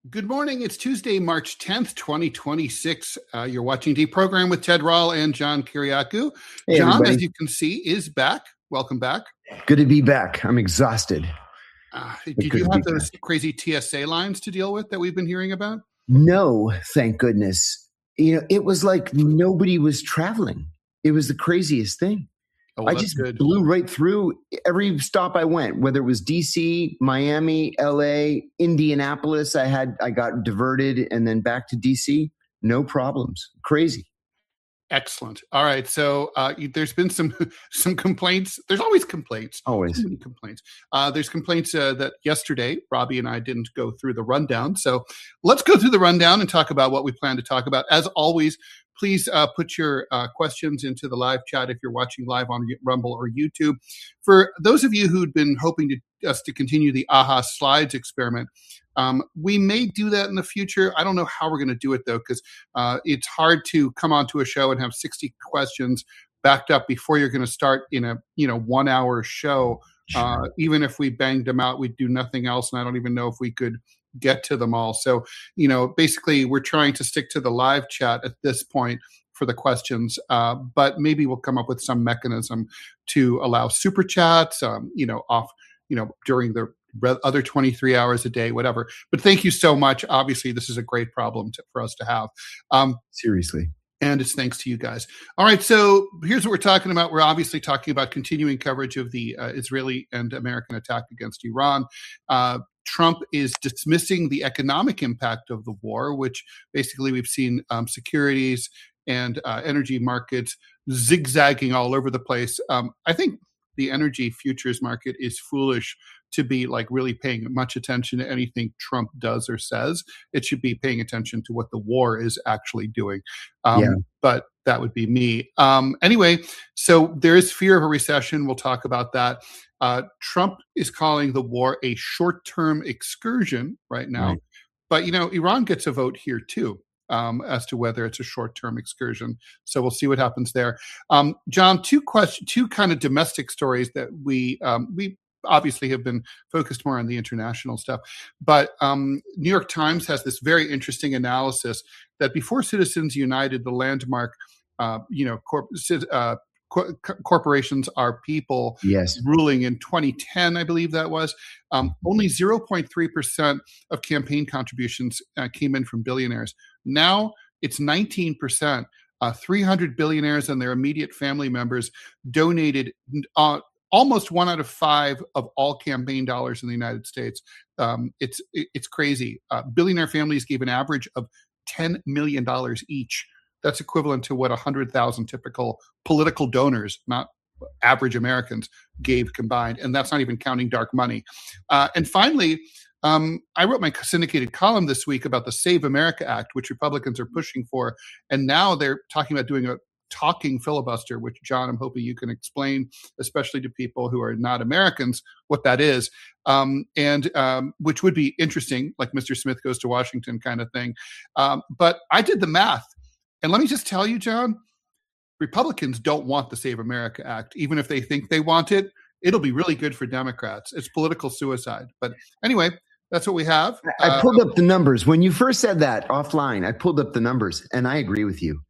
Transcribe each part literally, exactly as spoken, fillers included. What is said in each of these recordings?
Good morning. It's Tuesday, March tenth, twenty twenty-six. Uh, you're watching Deprogram with Ted Rall and John Kiriakou. Hey, John, everybody. as you can see, is back. Welcome back. Good to be back. I'm exhausted. Uh, did you have those back. crazy T S A lines to deal with that we've been hearing about? No, thank goodness. You know, it was like nobody was traveling. It was the craziest thing. Oh, well, I just good. blew right through every stop I went, whether it was D C, Miami, L A, Indianapolis. I had I got diverted and then back to D C. No problems. Crazy. Excellent. All right. So uh, there's been some some complaints. There's always complaints. Always Too many complaints. Uh, there's complaints uh, that yesterday Robbie and I didn't go through the rundown. So let's go through the rundown and talk about what we plan to talk about. As always, please uh, put your uh, questions into the live chat if you're watching live on Rumble or YouTube. For those of you who'd been hoping to us to continue the AHA Slides experiment, um, we may do that in the future. I don't know how we're going to do it, though, because uh, it's hard to come onto a show and have sixty questions backed up before you're going to start in a you know one hour show. Uh, even if we banged them out, we'd do nothing else, and I don't even know if we could get to them all. So, you know, basically, we're trying to stick to the live chat at this point for the questions, uh, but maybe we'll come up with some mechanism to allow super chats, um, you know, off, you know, during the other twenty-three hours a day, whatever. But thank you so much. Obviously, this is a great problem to, for us to have. Um, Seriously. And it's thanks to you guys. All right, so here's what we're talking about. We're obviously talking about continuing coverage of the uh, Israeli and American attack against Iran. Uh, Trump is dismissing the economic impact of the war, which basically we've seen um, securities and uh, energy markets zigzagging all over the place. Um, I think the energy futures market is foolish to be like really paying much attention to anything Trump does or says. It should be paying attention to what the war is actually doing. Um, yeah. But that would be me. Um, anyway, so there is fear of a recession. We'll talk about that. Uh, Trump is calling the war a short-term excursion right now. Right. But, you know, Iran gets a vote here too. Um, as to whether it's a short-term excursion. So we'll see what happens there. Um, John, two question, two kind of domestic stories that we um, we obviously have been focused more on the international stuff. But um, New York Times has this very interesting analysis that before Citizens United, the landmark, uh, you know, corp- uh, cor- corporations are people yes. ruling in twenty ten, I believe that was. Um, only zero point three percent of campaign contributions uh, came in from billionaires. Now it's nineteen percent. Uh, three hundred billionaires and their immediate family members donated uh, almost one out of five of all campaign dollars in the United States. Um, it's it's crazy. Uh, billionaire families gave an average of ten million dollars each. That's equivalent to what one hundred thousand typical political donors, not average Americans, gave combined. And that's not even counting dark money. Uh, and finally, Um, I wrote my syndicated column this week about the Save America Act, which Republicans are pushing for. And now they're talking about doing a talking filibuster, which, John, I'm hoping you can explain, especially to people who are not Americans, what that is. Um, and um, which would be interesting, like Mister Smith Goes to Washington kind of thing. Um, but I did the math. And let me just tell you, John, Republicans don't want the Save America Act, even if they think they want it. It'll be really good for Democrats. It's political suicide. But anyway, that's what we have. I pulled uh, up the numbers. When you first said that offline, I pulled up the numbers, and I agree with you.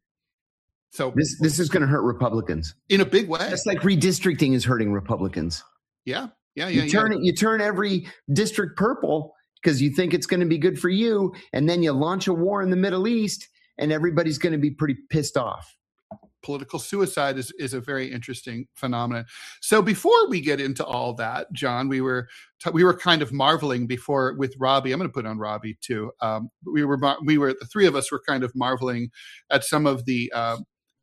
So this this is going to hurt Republicans in a big way. Just like redistricting is hurting Republicans. Yeah, yeah, yeah. You turn yeah. it. You turn every district purple because you think it's going to be good for you, and then you launch a war in the Middle East, and everybody's going to be pretty pissed off. Political suicide is, is a very interesting phenomenon. So before we get into all that, John, we were t- we were kind of marveling before with Robbie. I'm going to put on Robbie too. Um, we were we were the three of us were kind of marveling at some of the uh,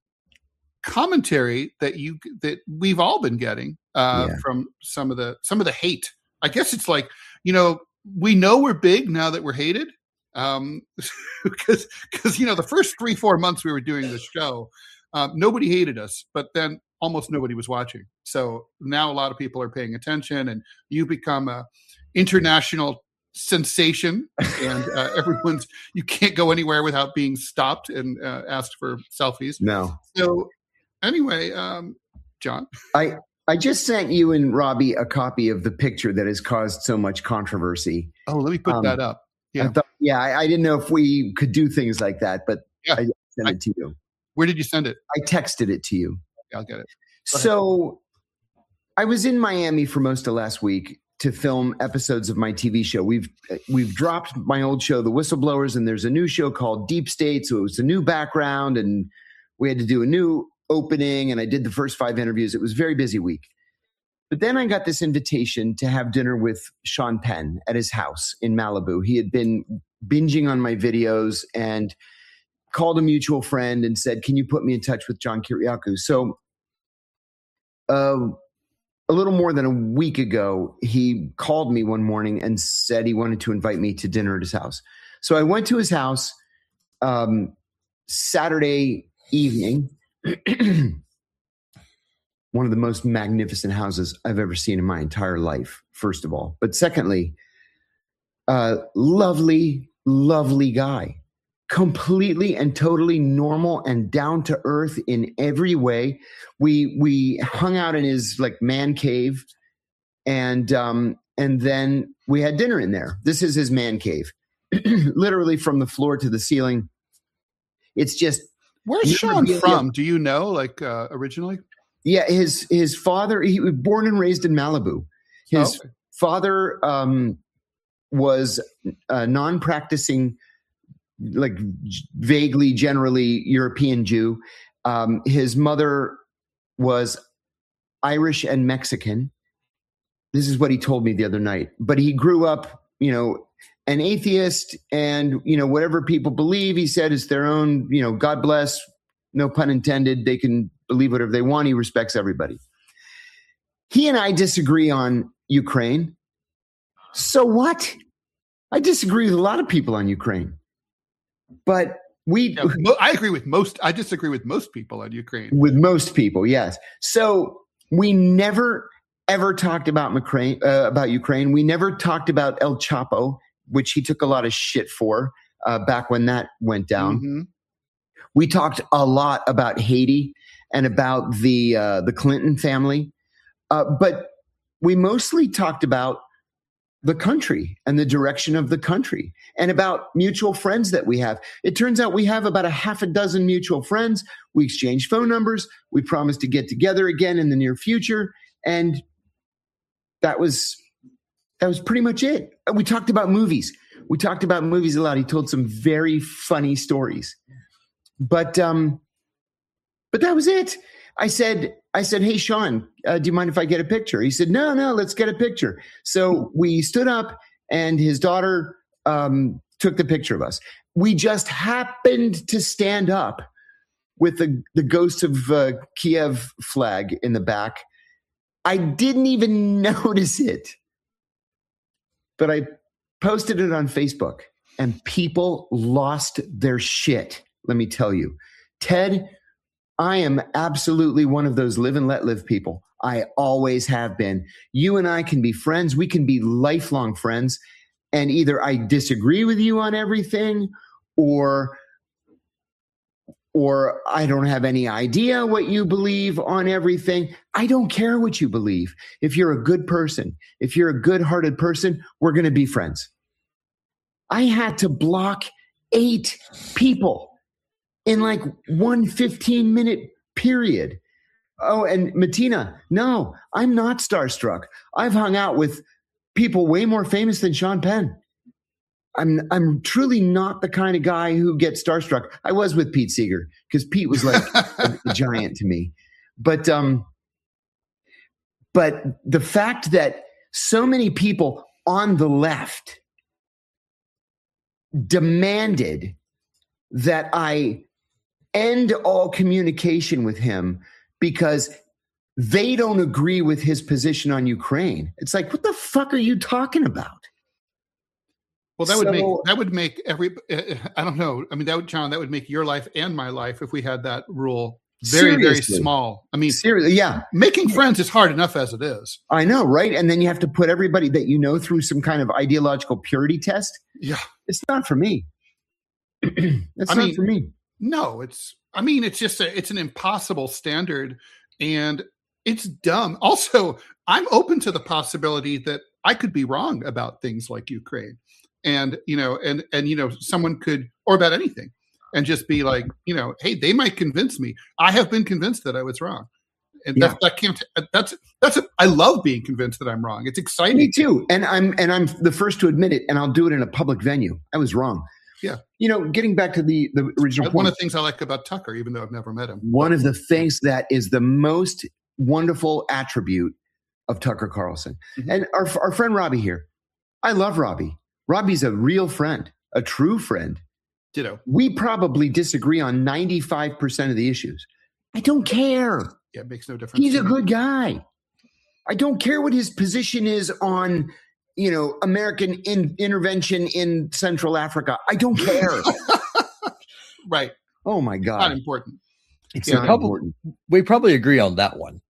commentary that you that we've all been getting uh, yeah. from some of the some of the hate. I guess it's like, you know, we know we're big now that we're hated. Um, because because you know the first three four months we were doing the show. Um, nobody hated us, but then almost nobody was watching. So now a lot of people are paying attention, and you become a international sensation, and uh, everyone's you can't go anywhere without being stopped and uh, asked for selfies. No. So anyway, um, John, I I just sent you and Robbie a copy of the picture that has caused so much controversy. Oh, let me put um, that up. Yeah, I thought, yeah, I, I didn't know if we could do things like that, but yeah. I sent I, it to you. Where did you send it? I texted it to you. Yeah, I'll get it. So I was in Miami for most of last week to film episodes of my T V show. We've we've dropped my old show, The Whistleblowers, and there's a new show called Deep State. So it was a new background, and we had to do a new opening, and I did the first five interviews. It was a very busy week. But then I got this invitation to have dinner with Sean Penn at his house in Malibu. He had been binging on my videos and called a mutual friend and said, can you put me in touch with John Kiriakou? So uh, a little more than a week ago, he called me one morning and said he wanted to invite me to dinner at his house. So I went to his house um, Saturday evening. One of the most magnificent houses I've ever seen in my entire life, first of all. But secondly, uh, lovely, lovely guy. Completely and totally normal and down to earth in every way. We we hung out in his like man cave, and um, and then we had dinner in there. This is his man cave, literally from the floor to the ceiling. It's just where's Sean from? Do you know? Like uh, originally? Yeah, his his father. He was born and raised in Malibu. His oh, okay. father um, was a non-practicing, like vaguely, generally European Jew. Um, his mother was Irish and Mexican. This is what he told me the other night. But he grew up, you know, an atheist, and, you know, whatever people believe, he said, is their own, you know, God bless, no pun intended. They can believe whatever they want. He respects everybody. He and I disagree on Ukraine. So what? I disagree with a lot of people on Ukraine. But we, yeah, mo- I agree with most, I disagree with most people on Ukraine. With most people, yes. So we never, ever talked about Ukraine, uh, about Ukraine. We never talked about El Chapo, which he took a lot of shit for uh, back when that went down. Mm-hmm. We talked a lot about Haiti and about the, uh, the Clinton family. Uh, but we mostly talked about the country and the direction of the country and about mutual friends that we have. It turns out we have about a half a dozen mutual friends. We exchange phone numbers. We promised to get together again in the near future. And that was, that was pretty much it. We talked about movies. We talked about movies a lot. He told some very funny stories, but, um, but that was it. I said, I said, hey, Sean, uh, do you mind if I get a picture? He said, no, no, let's get a picture. So we stood up and his daughter um, took the picture of us. We just happened to stand up with the, the Ghost of uh, Kiev flag in the back. I didn't even notice it, but I posted it on Facebook and people lost their shit. Let me tell you, Ted, I am absolutely one of those live and let live people. I always have been. You and I can be friends. We can be lifelong friends. And either I disagree with you on everything, or, or I don't have any idea what you believe on everything. I don't care what you believe. If you're a good person, if you're a good-hearted person, we're going to be friends. I had to block eight people in like one fifteen minute period. Oh, and Matina, no, I'm not starstruck. I've hung out with people way more famous than Sean Penn. I'm I'm truly not the kind of guy who gets starstruck. I was with Pete Seeger because Pete was like a, a giant to me. But um, but the fact that so many people on the left demanded that I end all communication with him because they don't agree with his position on Ukraine. It's like, what the fuck are you talking about? Well, that so, would make that would make every. Uh, I don't know. I mean, that would, John, that would make your life and my life if we had that rule very, seriously. very small. I mean, seriously, yeah. Making friends is hard enough as it is. I know, right? And then you have to put everybody that you know through some kind of ideological purity test. Yeah, it's not for me. It's I not mean, for me. No, it's, I mean, it's just, a, it's an impossible standard and it's dumb. Also, I'm open to the possibility that I could be wrong about things like Ukraine. and you know, and and you know, someone could, or about anything, and just be like, you know, hey, they might convince me. I have been convinced that I was wrong, and Yeah. that that can't. That's that's. A, I love being convinced that I'm wrong. It's exciting. Me too, and I'm and I'm the first to admit it, and I'll do it in a public venue. I was wrong. Yeah. You know, getting back to the the original One point. of the things I like about Tucker, even though I've never met him, One of the things that is the most wonderful attribute of Tucker Carlson, Mhm. and our our friend Robbie here. I love Robbie. Robbie's a real friend, a true friend. ditto. We probably disagree on ninety-five percent of the issues. I don't care. Yeah, it makes no difference. He's to a me. good guy. I don't care what his position is on, you know, American in, intervention in Central Africa. I don't care. Right. Oh my Not God. important. It's Yeah, not probably- important. We probably agree on that one.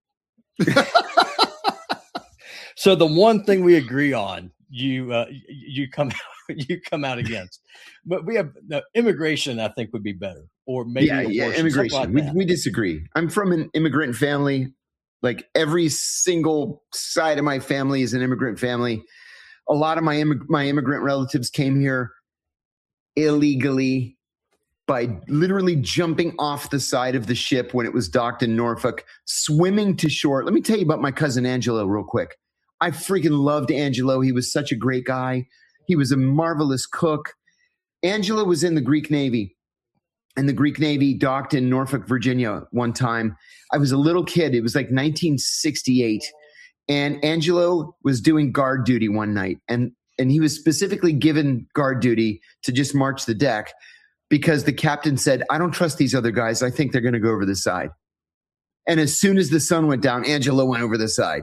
So the one thing we agree on, you uh, you come you come out against, but we have no, immigration. I think would be better, or maybe yeah, yeah, abortion, immigration. something we, like that. we disagree. I'm from an immigrant family. Like every single side of my family is an immigrant family. A lot of my immig- my immigrant relatives came here illegally by literally jumping off the side of the ship when it was docked in Norfolk, swimming to shore. Let me tell you about my cousin Angelo real quick. I freaking loved Angelo. He was such a great guy. He was a marvelous cook. Angelo was in the Greek Navy, and the Greek Navy docked in Norfolk, Virginia one time. I was a little kid. It was like nineteen sixty-eight. And Angelo was doing guard duty one night. And, and he was specifically given guard duty to just march the deck because the captain said, I don't trust these other guys. I think they're going to go over the side. And as soon as the sun went down, Angelo went over the side.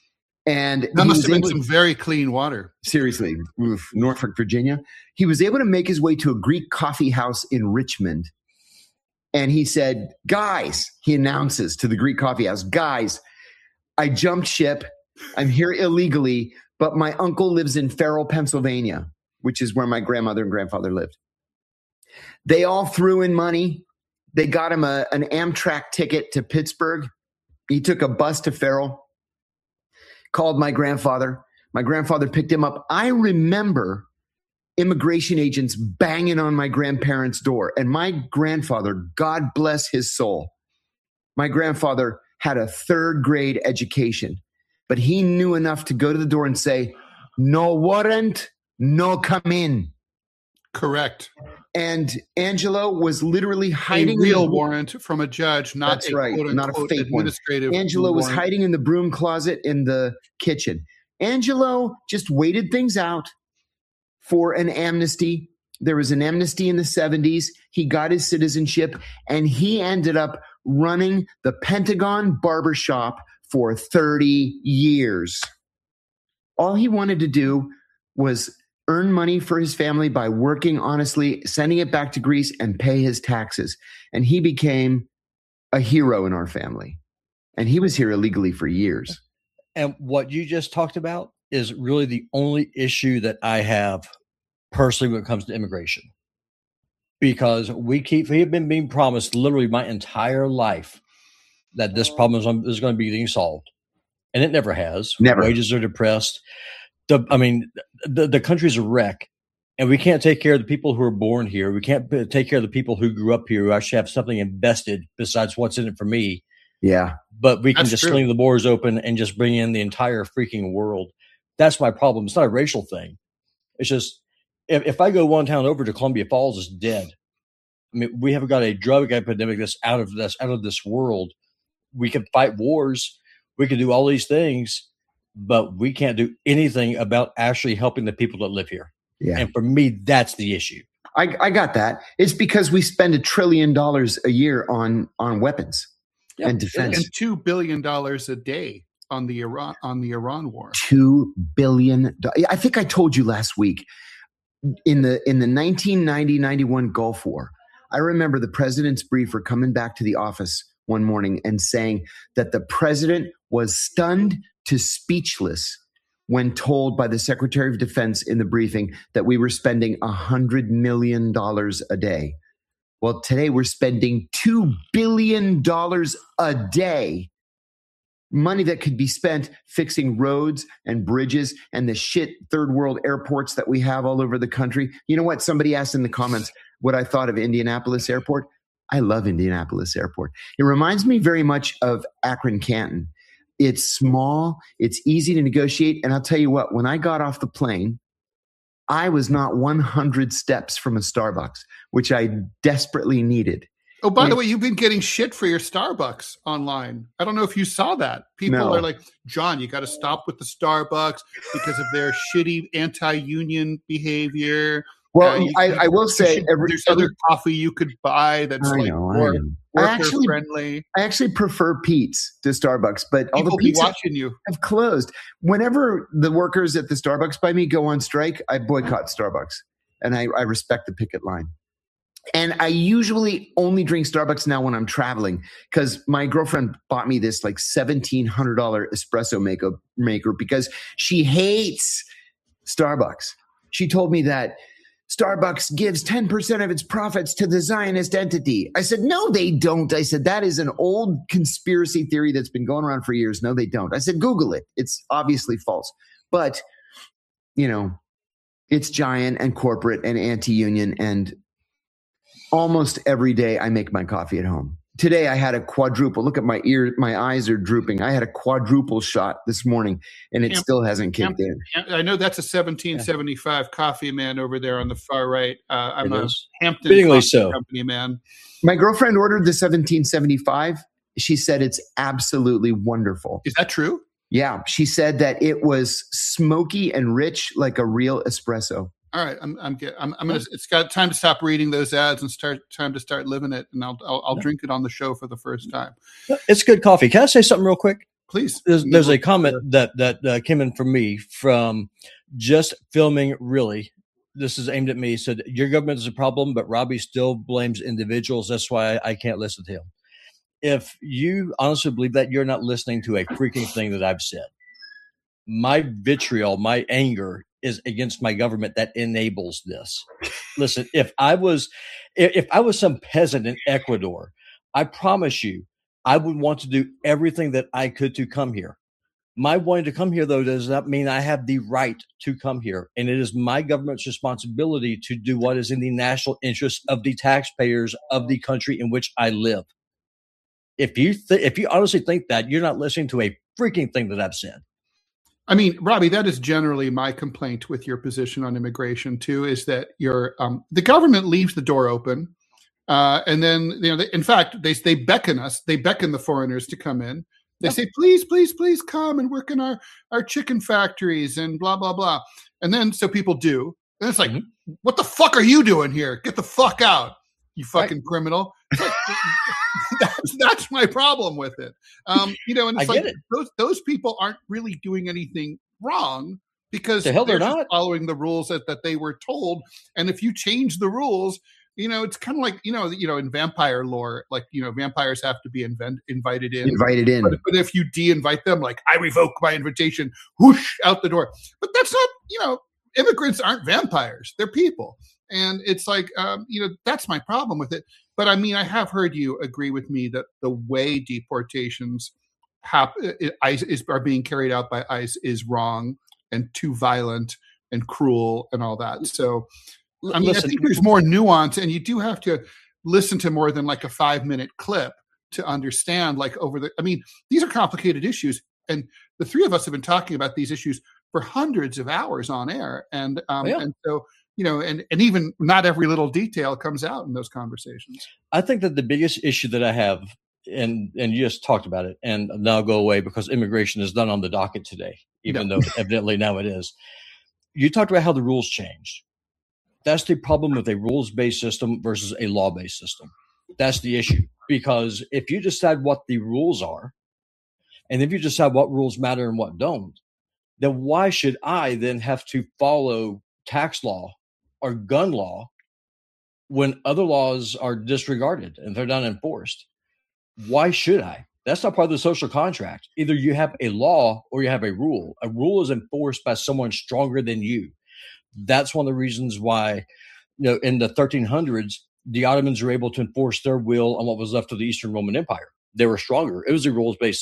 And That he must was have been able- some very clean water. seriously, oof, Norfolk, Virginia. He was able to make his way to a Greek coffee house in Richmond. And he said, guys, he announces to the Greek coffee house, guys, I jumped ship. I'm here illegally, but my uncle lives in Farrell, Pennsylvania, which is where my grandmother and grandfather lived. They all threw in money. They got him a, an Amtrak ticket to Pittsburgh. He took a bus to Farrell, called my grandfather. My grandfather picked him up. I remember immigration agents banging on my grandparents' door. And my grandfather, God bless his soul, my grandfather had a third grade education, but he knew enough to go to the door and say, no warrant, no come in. Correct. And Angelo was literally hiding A in real the- warrant from a judge, not That's a right, quote not a unquote fake one. administrative. Angelo was warrant. hiding in the broom closet in the kitchen. Angelo just waited things out for an amnesty. There was an amnesty in the seventies. He got his citizenship, and he ended up running the Pentagon barbershop for thirty years. All he wanted to do was earn money for his family by working honestly, sending it back to Greece, and pay his taxes. And he became a hero in our family. And he was here illegally for years. And what you just talked about is really the only issue that I have personally when it comes to immigration. Because we keep, we have been being promised literally my entire life that this problem is, is going to be getting solved. And it never has. Never. Wages are depressed. The, I mean, the, the country's a wreck. And we can't take care of the people who are born here. We can't p- take care of the people who grew up here who actually have something invested besides what's in it for me. Yeah. But we can That's just true. sling the borders open and just bring in the entire freaking world. That's my problem. It's not a racial thing. It's just if, if I go one town over to Columbia Falls, it's dead. I mean, we have got a drug epidemic that's out of this out of this world. We can fight wars. We can do all these things, but we can't do anything about actually helping the people that live here. Yeah. And for me, that's the issue. I, I got that. It's because we spend a trillion dollars a year on on weapons Yep. and defense. and two billion dollars a day on the Iran on the Iran war. Two billion dollars. I think I told you last week in the in the nineteen ninety ninety-one Gulf War. I remember the president's briefer coming back to the office one morning and saying that the president was stunned to speechless when told by the Secretary of Defense in the briefing that we were spending one hundred million dollars a day. Well, today we're spending two billion dollars a day money that could be spent fixing roads and bridges and the shit third world airports that we have all over the country. You know what? Somebody asked in the comments what I thought of Indianapolis Airport. I love Indianapolis Airport. It reminds me very much of Akron Canton. It's small, it's easy to negotiate. And I'll tell you what, when I got off the plane, I was not one hundred steps from a Starbucks, which I desperately needed. Oh, by and, the way, you've been getting shit for your Starbucks online. I don't know if you saw that. People no. are like, John, you got to stop with the Starbucks because of their shitty anti-union behavior. Well, uh, I, I will say should, every, there's other coffee you could buy that's I like know, more I actually, friendly. I actually prefer Pete's to Starbucks, but People all the Pete's watching you. have closed. Whenever the workers at the Starbucks by me go on strike, I boycott Starbucks, and I, I respect the picket line. And I usually only drink Starbucks now when I'm traveling because my girlfriend bought me this like seventeen hundred dollars espresso maker, maker because she hates Starbucks. She told me that Starbucks gives ten percent of its profits to the Zionist entity. I said, no, they don't. I said, that is an old conspiracy theory that's been going around for years. No, they don't. I said, Google it. It's obviously false. But, you know, it's giant and corporate and anti-union, and almost every day I make my coffee at home. Today I had a quadruple. Look at my ear. My eyes are drooping. I had a quadruple shot this morning, and it Camp, still hasn't kicked Camp, in. I know that's a seventeen seventy-five yeah. coffee man over there on the far right. Uh, I'm it a is. Hampton Fittingly coffee so. company man. My girlfriend ordered the seventeen seventy-five. She said it's absolutely wonderful. Is that true? Yeah. She said that it was smoky and rich like a real espresso. All right, I'm I'm get, I'm, I'm gonna. It's got time to stop reading those ads and start time to start living it, and I'll I'll, I'll drink it on the show for the first time. It's good coffee. Can I say something real quick? Please. There's, there's a comment that that uh, came in from me from just filming. Really, this is aimed at me. He said your government is a problem, but Robbie still blames individuals. That's why I, I can't listen to him. If you honestly believe that, you're not listening to a freaking thing that I've said. My vitriol, my anger is against my government that enables this. Listen, if I was, if I was some peasant in Ecuador, I promise you, I would want to do everything that I could to come here. My wanting to come here, though, does not mean I have the right to come here. And it is my government's responsibility to do what is in the national interest of the taxpayers of the country in which I live. If you th- if you honestly think that, you're not listening to a freaking thing that I've said. I mean, Robbie, that is generally my complaint with your position on immigration too, is that your um, the government leaves the door open, uh, and then you know, they, in fact, they they beckon us, they beckon the foreigners to come in. They say, please, please, please come and work in our our chicken factories and blah blah blah, and then so people do, and it's like, mm-hmm. what the fuck are you doing here? Get the fuck out, you fucking right. criminal. Like, that's that's my problem with it. Um, you know, and it's I like it. those those people aren't really doing anything wrong because the hell they're, they're not following the rules that, that they were told. And if you change the rules, you know, it's kind of like, you know, you know, in vampire lore, like, you know, vampires have to be invent, invited in. Invited in. But, but if you de-invite them, like, I revoke my invitation, whoosh, out the door. But that's not, you know, immigrants aren't vampires. They're people. And it's like, um, you know, that's my problem with it. But I mean, I have heard you agree with me that the way deportations hap- ICE is, are being carried out by ICE is wrong and too violent and cruel and all that. So, I mean, listen, I think there's more nuance, and you do have to listen to more than like a five minute clip to understand, like, over the, I mean, these are complicated issues. And the three of us have been talking about these issues for hundreds of hours on air. And, um, yeah. and so, you know, and, and even not every little detail comes out in those conversations. I think that the biggest issue that I have, and and you just talked about it, and now go away because immigration is done on the docket today, even no. though evidently now it is. You talked about how the rules changed. That's the problem with a rules-based system versus a law-based system. That's the issue. Because if you decide what the rules are, and if you decide what rules matter and what don't, then why should I then have to follow tax law or gun law when other laws are disregarded and they're not enforced? Why should I? That's not part of the social contract. Either you have a law or you have a rule. A rule is enforced by someone stronger than you. That's one of the reasons why, you know, in the thirteen hundreds, the Ottomans were able to enforce their will on what was left of the Eastern Roman Empire. They were stronger. It was a rules-based system.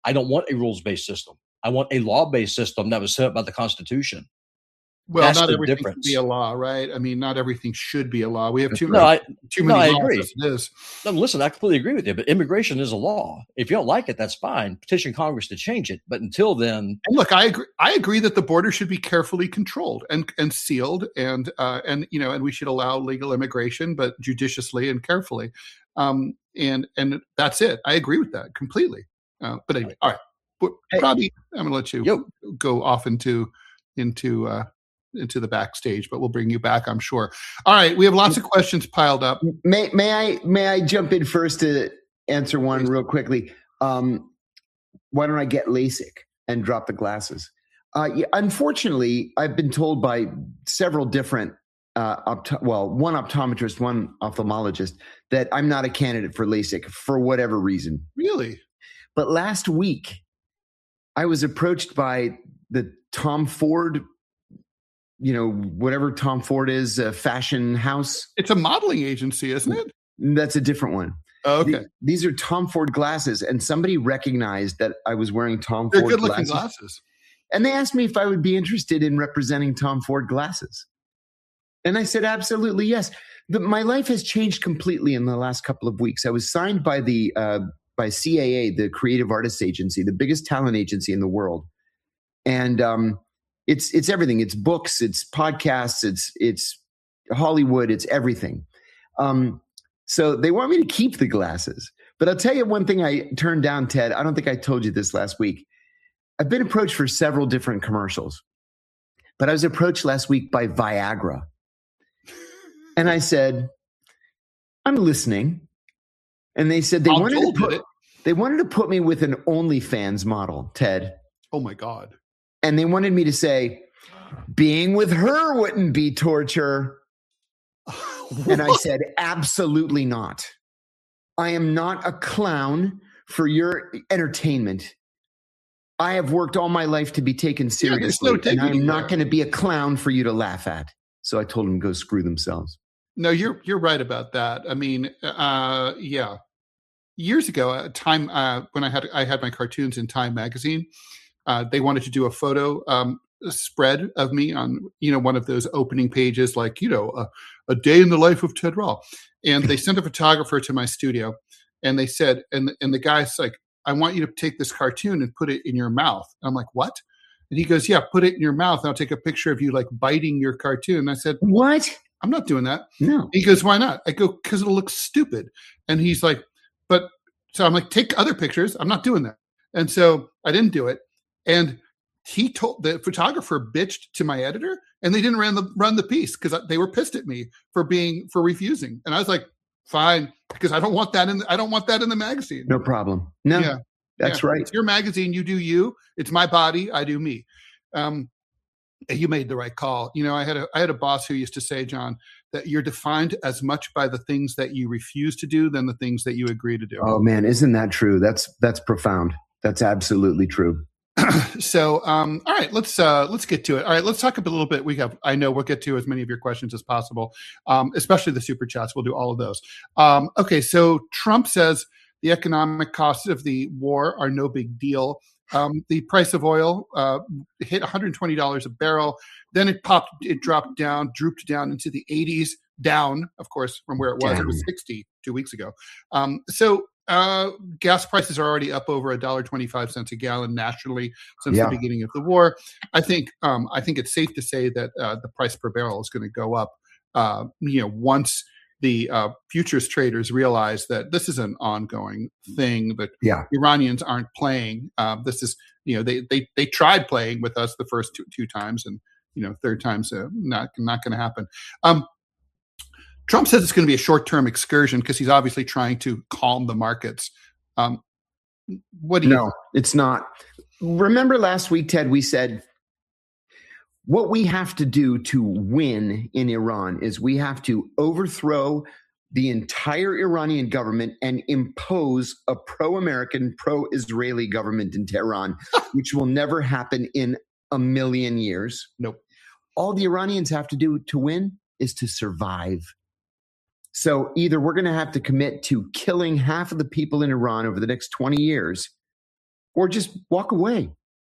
I don't want a rules-based system. I want a law-based system that was set up by the Constitution. Well, That's not the everything difference. should be a law, right? I mean, not everything should be a law. We have too no, many, I, too many no, I laws agree. as it is. No, listen, I completely agree with you, but immigration is a law. If you don't like it, that's fine. Petition Congress to change it. But until then... And look, I agree, I agree that the border should be carefully controlled and, and sealed, and, uh, and, you know, and we should allow legal immigration, but judiciously and carefully. Um, and, and that's it. I agree with that completely. Uh, but anyway, all right. But probably I'm going to let you Yo. go off into, into, uh, into the backstage, but we'll bring you back, I'm sure. All right, we have lots of questions piled up. May may I may I jump in first to answer one Please. real quickly? Um, why don't I get LASIK and drop the glasses? Uh, yeah, unfortunately, I've been told by several different, uh, opt- well, one optometrist, one ophthalmologist, that I'm not a candidate for LASIK for whatever reason. Really? But last week, I was approached by the Tom Ford, you know, whatever Tom Ford is, a fashion house. It's a modeling agency, isn't it? That's a different one. Oh, okay. The, these are Tom Ford glasses, and somebody recognized that I was wearing Tom They're Ford good-looking glasses. glasses. And they asked me if I would be interested in representing Tom Ford glasses. And I said, absolutely, yes. The, my life has changed completely in the last couple of weeks. I was signed by the uh, by C A A, the Creative Artists Agency, the biggest talent agency in the world. And um It's it's everything. It's books. It's podcasts. It's it's Hollywood. It's everything. Um, so they want me to keep the glasses. But I'll tell you one thing I turned down, Ted. I don't think I told you this last week. I've been approached for several different commercials. But I was approached last week by Viagra. And I said, I'm listening. And they said they I'm wanted to put, it. they wanted to put me with an OnlyFans model, Ted. Oh, my God. And they wanted me to say, being with her wouldn't be torture. And I said, absolutely not. I am not a clown for your entertainment. I have worked all my life to be taken seriously, yeah, no and I'm not going to be a clown for you to laugh at. So I told them to go screw themselves. No, you're you're right about that. I mean, uh, yeah. Years ago, uh, Time uh, when I had I had my cartoons in Time magazine, uh, they wanted to do a photo um, spread of me on you know one of those opening pages, like you know a, a day in the life of Ted Rall, and they sent a photographer to my studio, and they said, and and the guy's like, I want you to take this cartoon and put it in your mouth. And I'm like, what? And he goes, yeah, put it in your mouth. And I'll take a picture of you like biting your cartoon. And I said, what? I'm not doing that. No. He goes, why not? I go, because it'll look stupid. And he's like, but so I'm like, take other pictures. I'm not doing that. And so I didn't do it. And he told the photographer bitched to my editor, and they didn't run the run the piece because they were pissed at me for being for refusing. And I was like, fine, because I don't want that in. The, I don't want that in the magazine. No problem. No, yeah, that's yeah. right. It's your magazine. You do you. It's my body. I do me. Um, you made the right call. You know, I had a I had a boss who used to say, John, that you're defined as much by the things that you refuse to do than the things that you agree to do. Oh man, isn't that true? That's that's profound. That's absolutely true. So, um, all right, let's uh, let's get to it. All right, let's talk a little bit. We have, I know we'll get to as many of your questions as possible, um, especially the super chats. We'll do all of those. Um, okay, so Trump says the economic costs of the war are no big deal. Um, the price of oil uh, hit one hundred twenty dollars a barrel. Then it popped, it dropped down, drooped down into the eighties, down, of course, from where it was. Down. It was sixty two weeks ago. Um, so. Uh, gas prices are already up over a dollar twenty-five cents a gallon nationally since yeah. the beginning of the war. I think um, I think it's safe to say that uh, the price per barrel is going to go up. Uh, you know, once the uh, futures traders realize that this is an ongoing thing, that yeah. Iranians aren't playing. Uh, this is you know they they they tried playing with us the first two two times, and you know third time's uh, not not going to happen. Um, Trump says it's going to be a short-term excursion because he's obviously trying to calm the markets. Um, what do you? No, it's not. Remember last week, Ted, we said what we have to do to win in Iran is we have to overthrow the entire Iranian government and impose a pro-American, pro-Israeli government in Tehran, which will never happen in a million years. Nope. All the Iranians have to do to win is to survive. So either we're going to have to commit to killing half of the people in Iran over the next twenty years, or just walk away.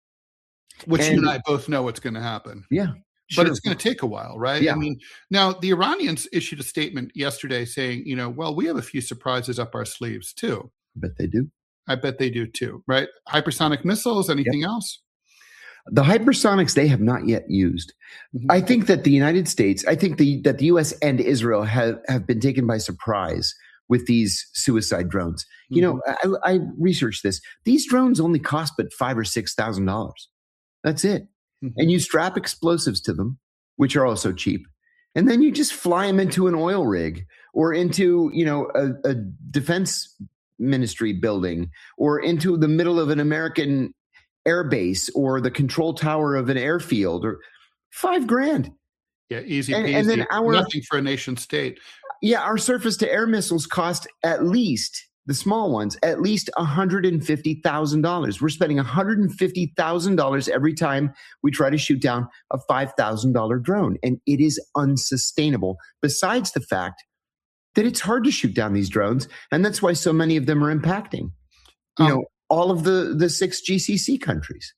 Which and, you and I both know what's going to happen. Yeah. Sure. But it's going to take a while, right? Yeah. I mean, now the Iranians issued a statement yesterday saying, you know, well, we have a few surprises up our sleeves too. I bet they do. I bet they do too, right? Hypersonic missiles, anything yep. else? The hypersonics they have not yet used. Mm-hmm. I think that the United States, I think the, that the U S and Israel have, have been taken by surprise with these suicide drones. Mm-hmm. You know, I, I researched this. These drones only cost but five or six thousand dollars. That's it. Mm-hmm. And you strap explosives to them, which are also cheap. And then you just fly them into an oil rig or into, you know, a, a defense ministry building or into the middle of an American air base or the control tower of an airfield or five grand. Yeah, easy peasy. And, and then our, nothing for a nation state. Yeah, our surface to air missiles cost at least, the small ones, at least one hundred fifty thousand dollars. We're spending one hundred fifty thousand dollars every time we try to shoot down a five thousand dollars drone. And it is unsustainable, besides the fact that it's hard to shoot down these drones. And that's why so many of them are impacting, you um, know, all of the, the six G C C countries.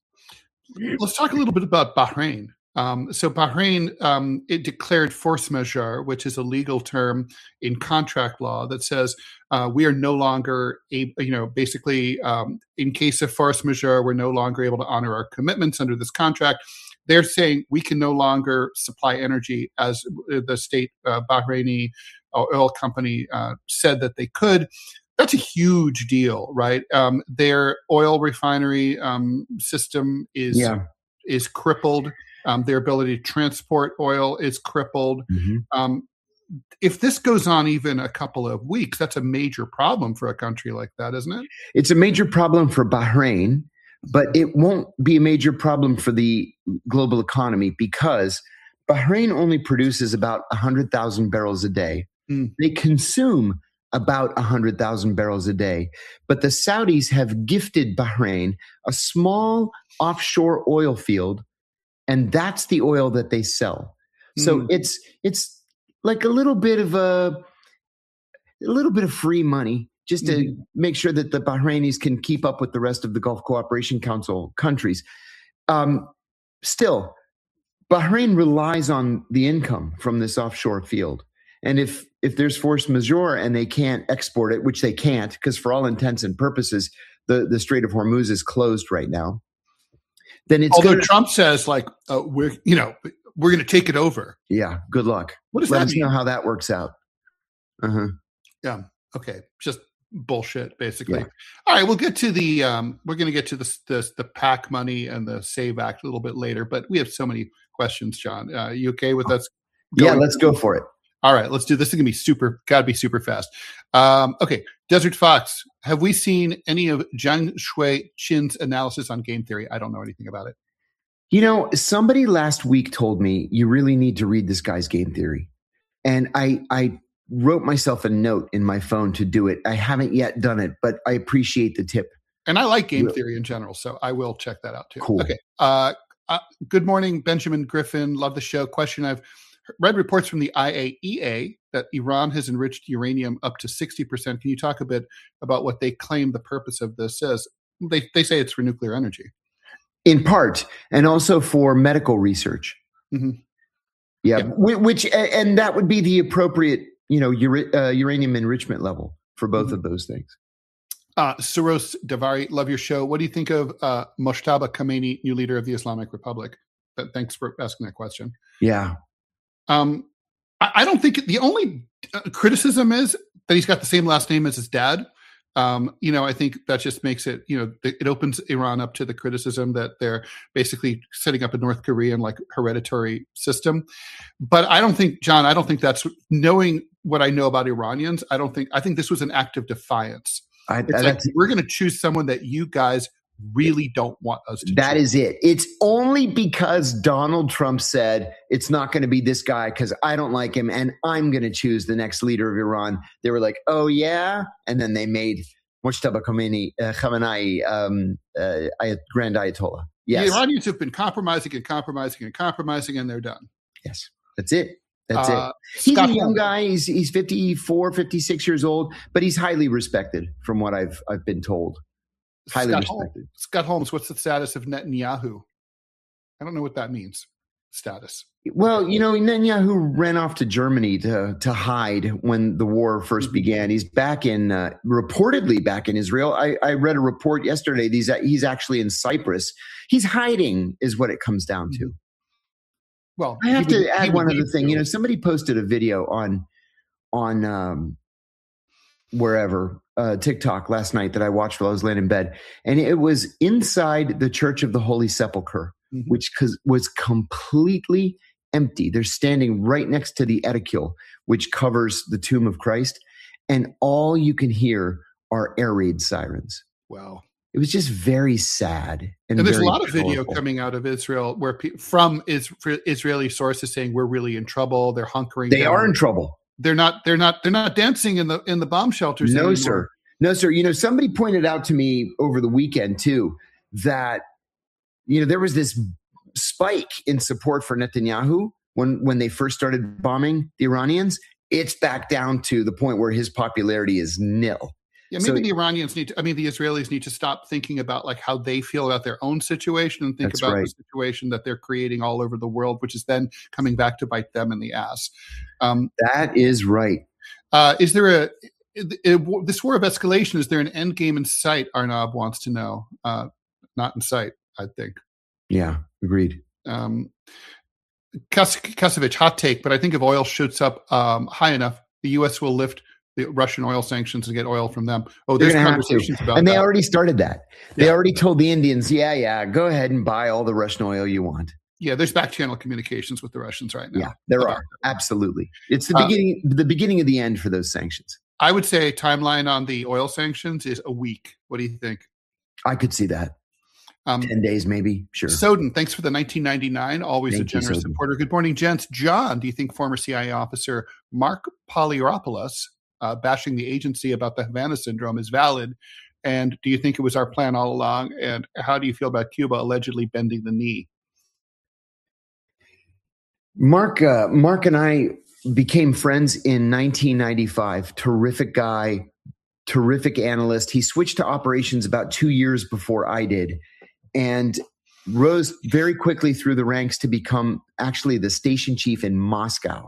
Let's talk a little bit about Bahrain. Um, so Bahrain, um, it declared force majeure, which is a legal term in contract law that says uh, we are no longer, able, you know, basically um, in case of force majeure, we're no longer able to honor our commitments under this contract. They're saying we can no longer supply energy as the state uh, Bahraini oil company uh, said that they could. That's a huge deal, right? Um, their oil refinery um, system is yeah. is crippled. Um, their ability to transport oil is crippled. Mm-hmm. Um, if this goes on even a couple of weeks, that's a major problem for a country like that, isn't it? It's a major problem for Bahrain, but it won't be a major problem for the global economy because Bahrain only produces about one hundred thousand barrels a day. Mm. They consume about one hundred thousand barrels a day. But the Saudis have gifted Bahrain a small offshore oil field, and that's the oil that they sell. So mm. it's it's like a little bit of a, a little bit of free money just to mm. make sure that the Bahrainis can keep up with the rest of the Gulf Cooperation Council countries. Um, still, Bahrain relies on the income from this offshore field. And if if there's force majeure and they can't export it, which they can't, because for all intents and purposes, the, the Strait of Hormuz is closed right now, then it's although gonna, Trump says like uh, we're you know we're going to take it over. Yeah, good luck. What does Let that us mean? know how that works out. Uh-huh. Yeah. Okay. Just bullshit, basically. Yeah. All right, we'll get to the. Um, we're going to get to the, the the PAC money and the SAVE Act a little bit later, but we have so many questions, John. Uh, you okay with us? Yeah, let's go for it. All right, let's do this. This is going to be super, got to be super fast. Um, okay, Desert Fox, have we seen any of Zhang Shui Qin's analysis on game theory? I don't know anything about it. You know, somebody last week told me you really need to read this guy's game theory. And I, I wrote myself a note in my phone to do it. I haven't yet done it, but I appreciate the tip. And I like game theory in general, so I will check that out too. Cool. Okay. Uh, uh, good morning, Benjamin Griffin. Love the show. Question: I've read reports from the I A E A that Iran has enriched uranium up to sixty percent. Can you talk a bit about what they claim the purpose of this is? They they say it's for nuclear energy. In part, and also for medical research. Mm-hmm. Yeah, yeah, which and that would be the appropriate, you know, ura- uh, uranium enrichment level for both mm-hmm. of those things. Uh, Saros Davari, love your show. What do you think of uh, Mojtaba Khomeini, new leader of the Islamic Republic? But thanks for asking that question. Yeah. Um, I, I don't think the only uh, criticism is that he's got the same last name as his dad. Um, you know, I think that just makes it, you know, it opens Iran up to the criticism that they're basically setting up a North Korean like hereditary system. But I don't think, John, I don't think that's, knowing what I know about Iranians, I don't think, I think this was an act of defiance. I, it's like, we're going to choose someone that you guys really don't want us to That choose. is it. It's only because Donald Trump said it's not going to be this guy because I don't like him and I'm going to choose the next leader of Iran. They were like, oh, yeah. And then they made Mojtaba Khomeini, uh, Khamenei um, uh, Grand Ayatollah. Yes. The Iranians have been compromising and compromising and compromising, and they're done. Yes, that's it. That's uh, it. He's Scott a young guy. He's, he's fifty-four, fifty-six years old, but he's highly respected from what I've I've been told. Highly Scott respected. Holmes, Scott Holmes, what's the status of Netanyahu? I don't know what that means. Status. Well, you know, Netanyahu ran off to Germany to to hide when the war first mm-hmm. began. He's back in, uh, reportedly back in Israel. I, I read a report yesterday. He's, he's actually in Cyprus. He's hiding is what it comes down to. Well, I have would, to add one other thing. To. You know, somebody posted a video on, on um, wherever, uh, TikTok last night that I watched while I was laying in bed. And it was inside the Church of the Holy Sepulchre, mm-hmm. which was completely empty. They're standing right next to the Edicule, which covers the tomb of Christ. And all you can hear are air raid sirens. Wow. It was just very sad. And, and there's very a lot of powerful. video coming out of Israel where pe- from is, Israeli sources saying we're really in trouble. They're hunkering They down. are in trouble. They're not, they're not, they're not dancing in the, in the bomb shelters. No, anymore. sir. No, sir. You know, somebody pointed out to me over the weekend too, that, you know, there was this spike in support for Netanyahu when, when they first started bombing the Iranians. It's back down to the point where his popularity is nil. Yeah, maybe so, the Iranians need to, I mean, the Israelis need to stop thinking about like how they feel about their own situation and think about right. the situation that they're creating all over the world, which is then coming back to bite them in the ass. Um, that is right. Uh, is there a, it, it, this war of escalation, is there an end game in sight? Arnab wants to know. Uh, not in sight, I think. Yeah, agreed. Um, Kasevich, hot take, but I think if oil shoots up um, high enough, the U S will lift the Russian oil sanctions and get oil from them. Oh, there's conversations about that. And they already started that. They yeah. already told the Indians, yeah, yeah, go ahead and buy all the Russian oil you want. Yeah, there's back channel communications with the Russians right now. Yeah, there are. That. Absolutely. It's the beginning uh, the beginning of the end for those sanctions. I would say timeline on the oil sanctions is a week. What do you think? I could see that. Um, Ten days, maybe. Sure. Soden, thanks for the nineteen ninety-nine. Always Thank a generous you, supporter. Good morning, gents. John, do you think former C I A officer Mark Polyropoulos uh, bashing the agency about the Havana syndrome is valid? And do you think it was our plan all along? And how do you feel about Cuba allegedly bending the knee? Mark, uh, Mark and I became friends in nineteen ninety-five. Terrific guy, terrific analyst. He switched to operations about two years before I did, and rose very quickly through the ranks to become actually the station chief in Moscow.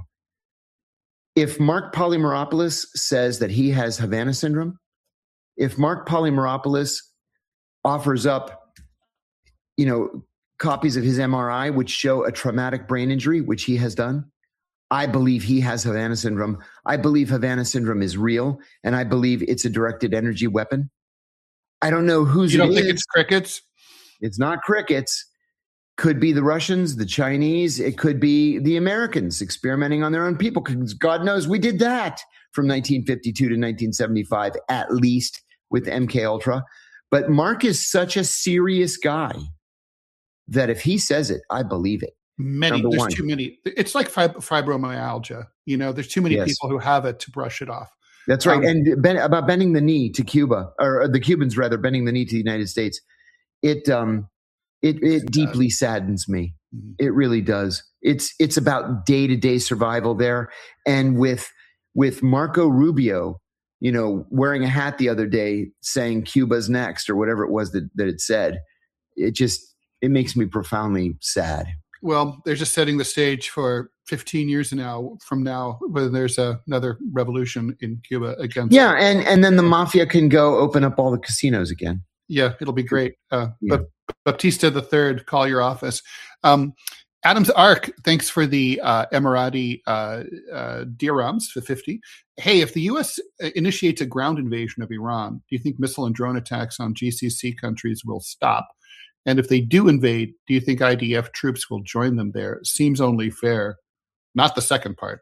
If Mark Polymeropoulos says that he has Havana syndrome, if Mark Polymeropoulos offers up, you know, copies of his M R I, which show a traumatic brain injury, which he has done, I believe he has Havana syndrome. I believe Havana syndrome is real, and I believe it's a directed energy weapon. I don't know who's You don't it think is. it's crickets? It's not crickets. Could be the Russians, the Chinese. It could be the Americans experimenting on their own people, because God knows we did that from nineteen fifty-two to nineteen seventy-five, at least with M K Ultra. But Mark is such a serious guy that if he says it, I believe it. Many, Number there's one. too many. It's like fib- fibromyalgia. You know, there's too many Yes. people who have it to brush it off. That's right. Um, and ben, about bending the knee to Cuba, or the Cubans rather, bending the knee to the United States. It um, it it deeply saddens me. Mm-hmm. It really does. It's it's about day to day survival there, and with with Marco Rubio, you know, wearing a hat the other day saying Cuba's next or whatever it was that that it said. It just it makes me profoundly sad. Well, they're just setting the stage for fifteen years now from now, when there's a, another revolution in Cuba against. Yeah, and and then the mafia can go open up all the casinos again. Yeah, it'll be great. Uh, Yeah. But Baptista the Third, call your office. Um, Adams Ark, thanks for the uh, Emirati uh, uh, dirhams for fifty. Hey, if the U S initiates a ground invasion of Iran, do you think missile and drone attacks on G C C countries will stop? And if they do invade, do you think I D F troops will join them there? Seems only fair. Not the second part.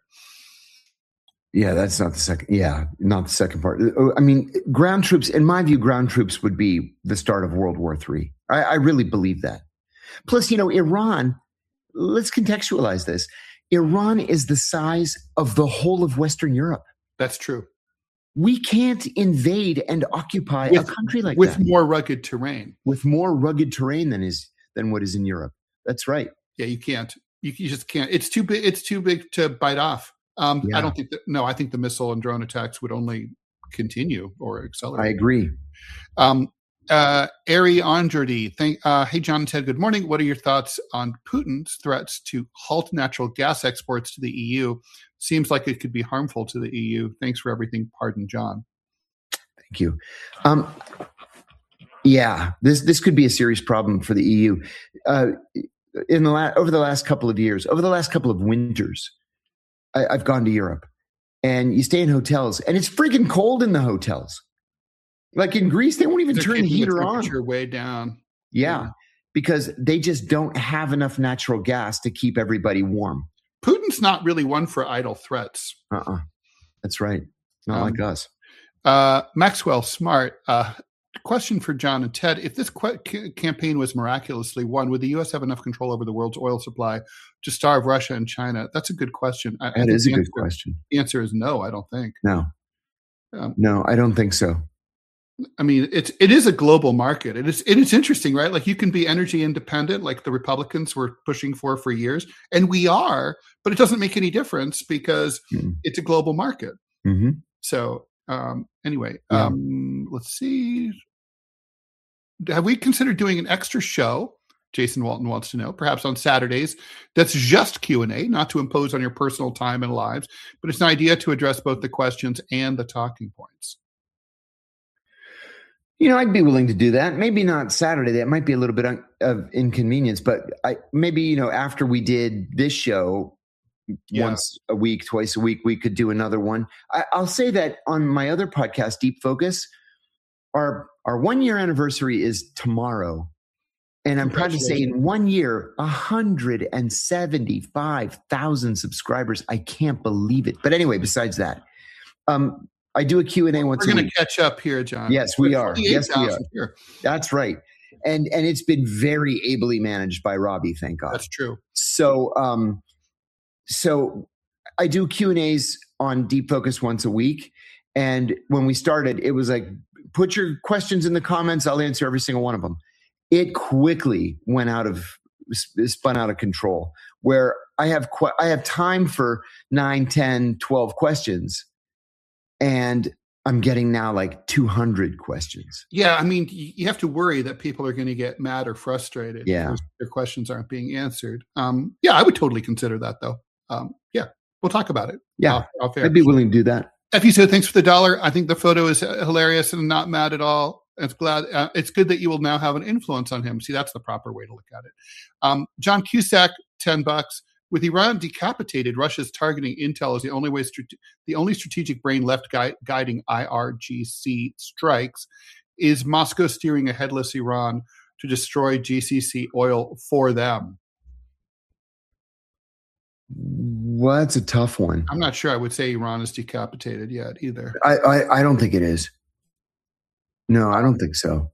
Yeah, that's not the second. Yeah, not the second part. I mean, ground troops, in my view, ground troops would be the start of World War Three. I, I really believe that. Plus, you know, Iran, let's contextualize this. Iran is the size of the whole of Western Europe. That's true. We can't invade and occupy With- a country like With that more rugged terrain. with more rugged terrain than is than what is in Europe. That's right. Yeah, you can't. You, you just can't. It's too big. It's too big to bite off. Um, Yeah. I don't think that. No, I think the missile and drone attacks would only continue or I accelerate. agree. Um, Uh, Ari Andrade, thank, uh, hey, John and Ted, good morning. What are your thoughts on Putin's threats to halt natural gas exports to the E U? Seems like it could be harmful to the E U. Thanks for everything. Pardon, John. Thank you. Um, yeah, this this could be a serious problem for the E U. Uh, in the la- over the last couple of years, over the last couple of winters, I, I've gone to Europe, and you stay in hotels, and it's freaking cold in the hotels. Like in Greece, they won't even They're turn the heater the on. Way down. Yeah, yeah, because they just don't have enough natural gas to keep everybody warm. Putin's not really one for idle threats. Uh-uh. That's right. Not um, like us. Uh, Maxwell Smart, uh, question for John and Ted. If this qu- c- campaign was miraculously won, would the U S have enough control over the world's oil supply to starve Russia and China? That's a good question. I, that I is a answer, good question. The answer is no, I don't think. No. Um, no, I don't think so. I mean, it's it is a global market. It is it is interesting, right? Like you can be energy independent, like the Republicans were pushing for for years, and we are, but it doesn't make any difference because mm-hmm. it's a global market. Mm-hmm. So um, anyway, yeah. um, let's see. Have we considered doing an extra show? Jason Walton wants to know, perhaps on Saturdays. That's just Q and A, not to impose on your personal time and lives, but it's an idea to address both the questions and the talking points. You know, I'd be willing to do that. Maybe not Saturday. That might be a little bit un- of inconvenience, but I maybe, you know, after we did this show yeah. once a week, twice a week, we could do another one. I, I'll say that on my other podcast, Deep Focus, our our one year anniversary is tomorrow. And I'm proud to say in one year, one hundred seventy-five thousand subscribers. I can't believe it. But anyway, besides that, um, I do a Q and A once a week. We're going to catch up here, John. Yes, we are. Yes, we are. Here. That's right. And and it's been very ably managed by Robbie, thank God. That's true. So um, so I do Q and A's on Deep Focus once a week. And when we started, it was like, put your questions in the comments. I'll answer every single one of them. It quickly went out of, spun out of control, where I have qu- I have time for nine, ten, twelve questions. And I'm getting now like two hundred questions. Yeah, I mean, you have to worry that people are going to get mad or frustrated yeah. because their questions aren't being answered. Um, yeah, I would totally consider that, though. Um, yeah, we'll talk about it. Yeah, off, off I'd be willing to do that. F U, so thanks for the dollar. I think the photo is hilarious and not mad at all. It's glad. Uh, it's good that you will now have an influence on him. See, that's the proper way to look at it. Um, John Cusack, ten bucks. With Iran decapitated, Russia's targeting intel is the only way, strate- the only strategic brain left gui- guiding I R G C strikes. Is Moscow steering a headless Iran to destroy G C C oil for them? Well, that's a tough one. I'm not sure. I would say Iran is decapitated yet either. I, I, I don't think it is. No, I don't think so.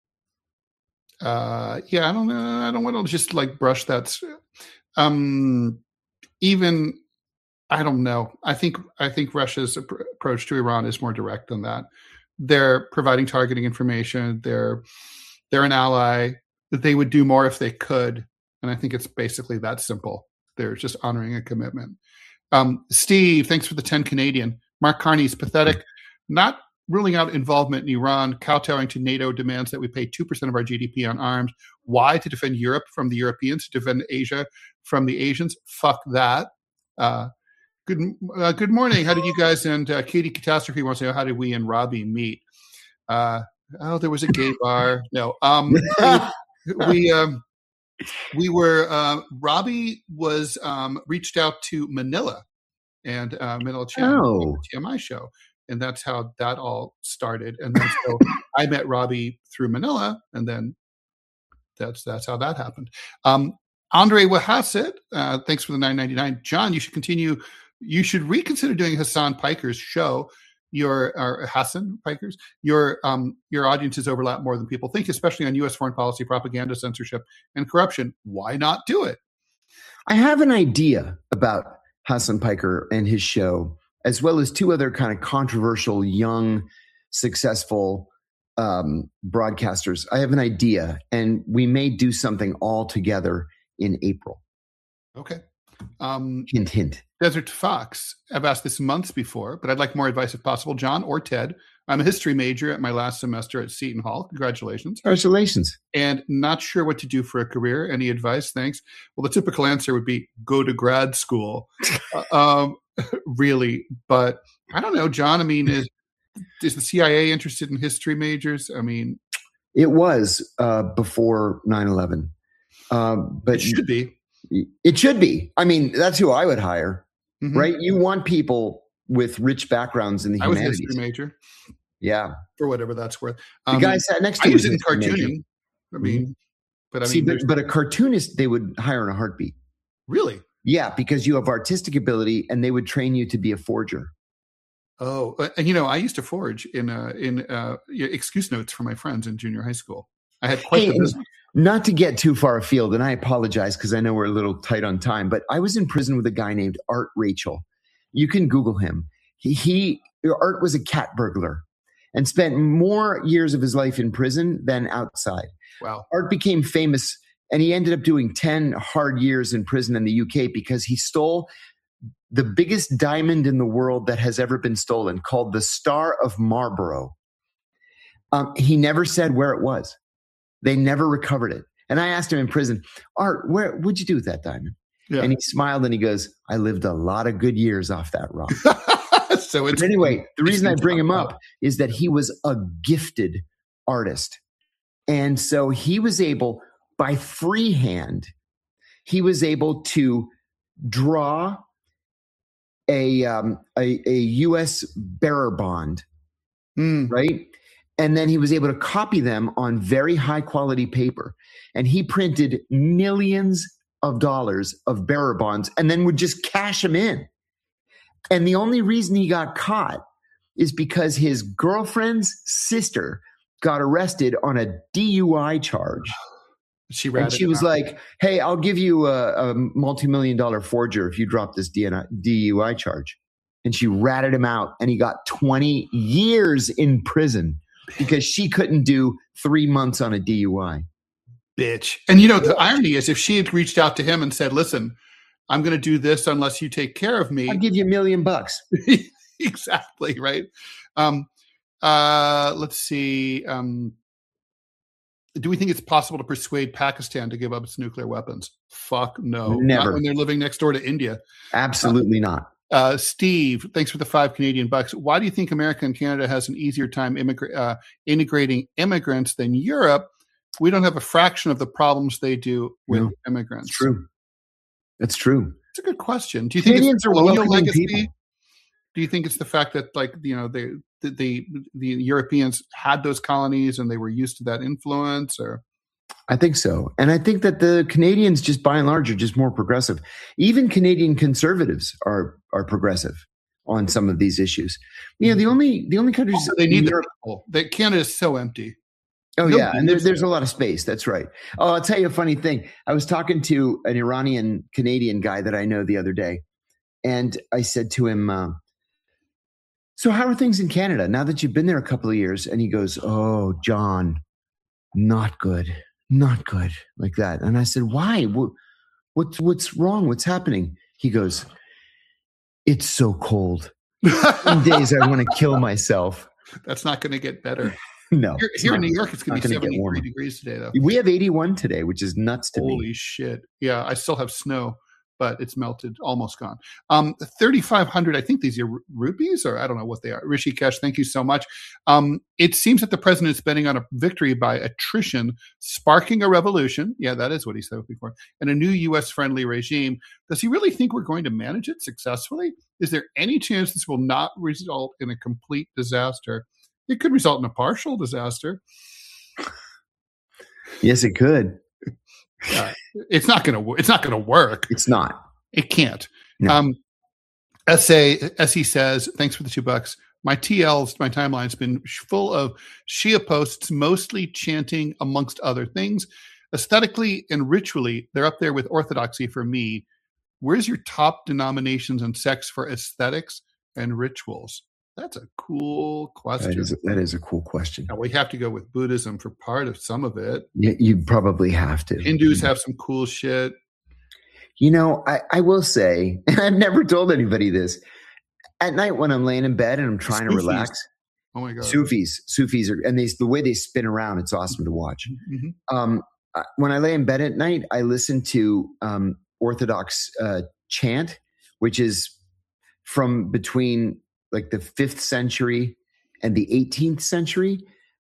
Uh, yeah, I don't know. I don't want to just like brush that. Um, even, I don't know. I think, I think Russia's approach to Iran is more direct than that. They're providing targeting information. They're, they're an ally. They would do more if they could. And I think it's basically that simple. They're just honoring a commitment. Um, Steve, thanks for the ten Canadian. Mark Carney's pathetic, not ruling out involvement in Iran, kowtowing to NATO demands that we pay two percent of our G D P on arms. Why? To defend Europe from the Europeans, to defend Asia from the Asians. Fuck that. Uh, good uh, good morning. How did you guys, and uh, Katie Catastrophe wants to know, how did we and Robbie meet? Uh, oh, there was a gay bar. No. Um, we, we um, We were, uh, Robbie was um, reached out to Manila and uh, Manila Channel, oh. T M I show. And that's how that all started. And then so I met Robbie through Manila, and then that's that's how that happened. Um, Andre Wahasset, uh, thanks for the nine ninety-nine. John, you should continue. You should reconsider doing Hassan Piker's show. Your or Hassan Pikers, your um, your audiences overlap more than people think, especially on U S foreign policy, propaganda, censorship, and corruption. Why not do it? I have an idea about Hassan Piker and his show, as well as two other kind of controversial, young, successful um, broadcasters. I have an idea, and we may do something all together in April. Okay. Um, hint, hint. Desert Fox, I've asked this months before, but I'd like more advice if possible. John or Ted, I'm a history major at my last semester at Seton Hall. Congratulations. Congratulations. And not sure what to do for a career. Any advice? Thanks. Well, the typical answer would be go to grad school. um, really. But I don't know, John. I mean, is, is the C I A interested in history majors? I mean, it was uh, before nine eleven. Um, but it should be. It should be. I mean, that's who I would hire, mm-hmm. right? You want people with rich backgrounds in the I humanities. I was a history major. Yeah. For whatever that's worth. Um, the guy sat next to I me. was in cartooning. Major. I mean, mm-hmm. but I See, mean, but, but a cartoonist, they would hire in a heartbeat. Really? Yeah, because you have artistic ability and they would train you to be a forger. Oh, and you know, I used to forge in uh, in uh, excuse notes for my friends in junior high school. I had quite hey, the business. Not to get too far afield, and I apologize because I know we're a little tight on time, but I was in prison with a guy named Art Rachel. You can Google him. He, he Art was a cat burglar and spent more years of his life in prison than outside. Wow. Art became famous, and he ended up doing ten hard years in prison in the U K because he stole the biggest diamond in the world that has ever been stolen, called the Star of Marlborough. Um, he never said where it was. They never recovered it. And I asked him in prison, Art, where, what'd you do with that diamond? Yeah. And he smiled and he goes, I lived a lot of good years off that rock. So it's, but anyway, the reason I bring him up is that he was a gifted artist. And so he was able, by freehand, he was able to draw a um, a, a U S bearer bond, mm. right? And then he was able to copy them on very high quality paper. And he printed millions of dollars of bearer bonds and then would just cash them in. And the only reason he got caught is because his girlfriend's sister got arrested on a D U I charge. She and she was out. like, hey, I'll give you a, a multi-million dollar forger if you drop this D U I charge. And she ratted him out and he got twenty years in prison because she couldn't do three months on a D U I. Bitch. And you know, the irony is if she had reached out to him and said, listen, I'm going to do this unless you take care of me. I'll give you a million bucks. Exactly. Right. Um, uh, let's see. Um, do we think it's possible to persuade Pakistan to give up its nuclear weapons? Fuck no. Never. Not when they're living next door to India. Absolutely uh, not. Uh, Steve, thanks for the five Canadian bucks. Why do you think America and Canada has an easier time immigra- uh, integrating immigrants than Europe? We don't have a fraction of the problems they do with no, immigrants. It's true. It's true. It's a good question. Do you think Canadians it's the colonial legacy? People. Do you think it's the fact that, like, you know, they, the, the the Europeans had those colonies and they were used to that influence? Or I think so. And I think that the Canadians, just by and large, are just more progressive. Even Canadian conservatives are are progressive on some of these issues. You know, the only the only countries also, they need Europe, the people. That Canada is so empty. Oh, Nobody yeah. And there, there's a lot of space. That's right. Oh, I'll tell you a funny thing. I was talking to an Iranian Canadian guy that I know the other day. And I said to him, uh, so how are things in Canada now that you've been there a couple of years? And he goes, oh, John, not good, not good, like that. And I said, why? What, what's, what's wrong? What's happening? He goes, it's so cold. Some days I want to kill myself. That's not going to get better. No. Here, here in New York, it's going to be seventy-three degrees today, though. We have eighty-one today, which is nuts to Holy me. Holy shit. Yeah, I still have snow, but it's melted, almost gone. Um, thirty-five hundred, I think these are rupees, or I don't know what they are. Rishikesh, thank you so much. Um, it seems that the president is betting on a victory by attrition, sparking a revolution. Yeah, that is what he said before. And a new U S-friendly regime. Does he really think we're going to manage it successfully? Is there any chance this will not result in a complete disaster? It could result in a partial disaster. Yes, it could. Uh, it's not going to. It's not going to work. It's not. It can't. No. Um, S A S E says, "Thanks for the two bucks. My T Ls, my timeline's been full of Shia posts, mostly chanting, amongst other things. Aesthetically and ritually, they're up there with orthodoxy for me. Where's your top denominations and sects for aesthetics and rituals?" That's a cool question. That is a, that is a cool question. Now, we have to go with Buddhism for part of some of it. Yeah, you probably have to. Hindus have some cool shit. You know, I, I will say, and I've never told anybody this, at night when I'm laying in bed and I'm trying Spookies. to relax, Oh my God. Sufis, Sufis are, and they, the way they spin around, it's awesome to watch. Mm-hmm. Um, when I lay in bed at night, I listen to um, Orthodox uh, chant, which is from between like the fifth century and the eighteenth century.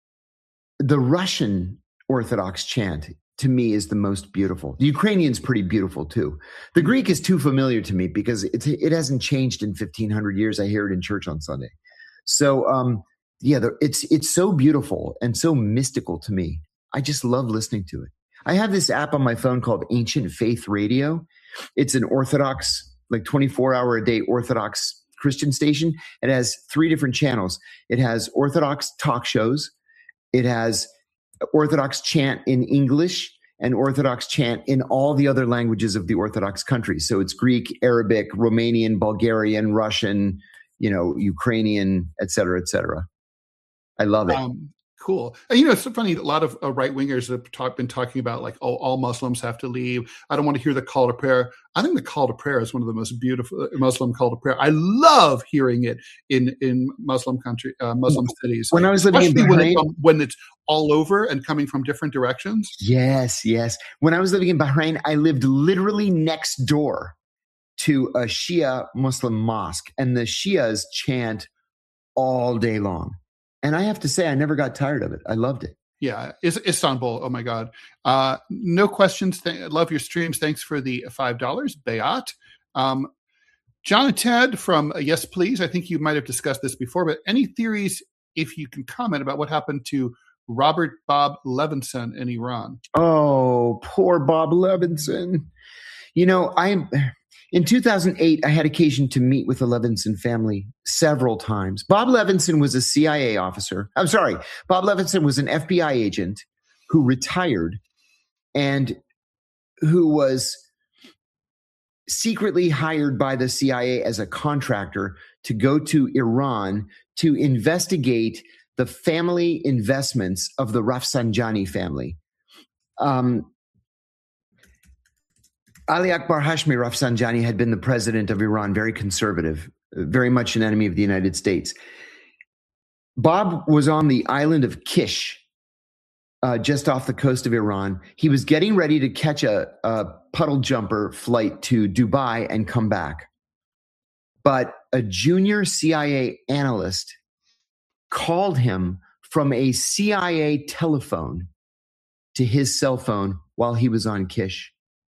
The Russian Orthodox chant, to me, is the most beautiful. The Ukrainian's pretty beautiful too. The Greek is too familiar to me because it, it hasn't changed in fifteen hundred years. I hear it in church on Sunday. So, um, yeah, the, it's it's so beautiful and so mystical to me. I just love listening to it. I have this app on my phone called Ancient Faith Radio. It's an Orthodox, like twenty-four hour a day Orthodox Christian station. It has three different channels. It has Orthodox talk shows. It has Orthodox chant in English and Orthodox chant in all the other languages of the Orthodox countries. So it's Greek, Arabic, Romanian, Bulgarian, Russian, you know, Ukrainian, et cetera, et cetera. I love it. Um, Cool. And, you know, it's so funny. A lot of uh, right wingers have talk, been talking about like, oh, all Muslims have to leave. I don't want to hear the call to prayer. I think the call to prayer is one of the most beautiful Muslim call to prayer. I love hearing it in in Muslim country, uh, Muslim cities. When I was living in Bahrain, when, it, um, when it's all over and coming from different directions. Yes, yes. When I was living in Bahrain, I lived literally next door to a Shia Muslim mosque, and the Shias chant all day long. And I have to say, I never got tired of it. I loved it. Yeah. Is Istanbul. Oh my God. Uh, no questions. Th- love your streams. Thanks for the five dollars. Bayat. Um, John and Ted from uh, Yes, Please. I think you might have discussed this before, but any theories, if you can comment about what happened to Robert Bob Levinson in Iran? Oh, poor Bob Levinson. You know, I'm... In two thousand eight, I had occasion to meet with the Levinson family several times. Bob Levinson was a C I A officer. I'm sorry. Bob Levinson was an F B I agent who retired and who was secretly hired by the C I A as a contractor to go to Iran to investigate the family investments of the Rafsanjani family. Um, Ali Akbar Hashmi Rafsanjani had been the president of Iran, very conservative, very much an enemy of the United States. Bob was on the island of Kish, uh, just off the coast of Iran. He was getting ready to catch a, a puddle jumper flight to Dubai and come back. But a junior C I A analyst called him from a C I A telephone to his cell phone while he was on Kish.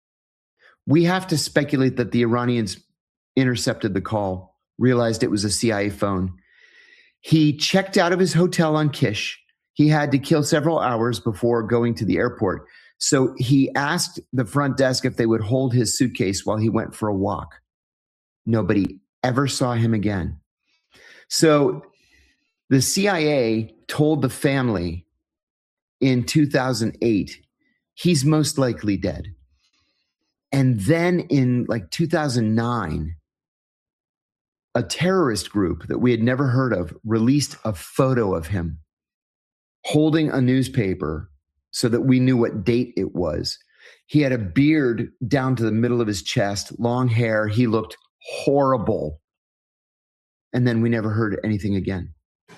We have to speculate that the Iranians intercepted the call, realized it was a C I A phone. He checked out of his hotel on Kish. He had to kill several hours before going to the airport. So he asked the front desk if they would hold his suitcase while he went for a walk. Nobody ever saw him again. So the C I A told the family in two thousand eight, he's most likely dead. And then in like two thousand nine, a terrorist group that we had never heard of released a photo of him holding a newspaper so that we knew what date it was. He had a beard down to the middle of his chest, long hair. He looked horrible. And then we never heard anything again.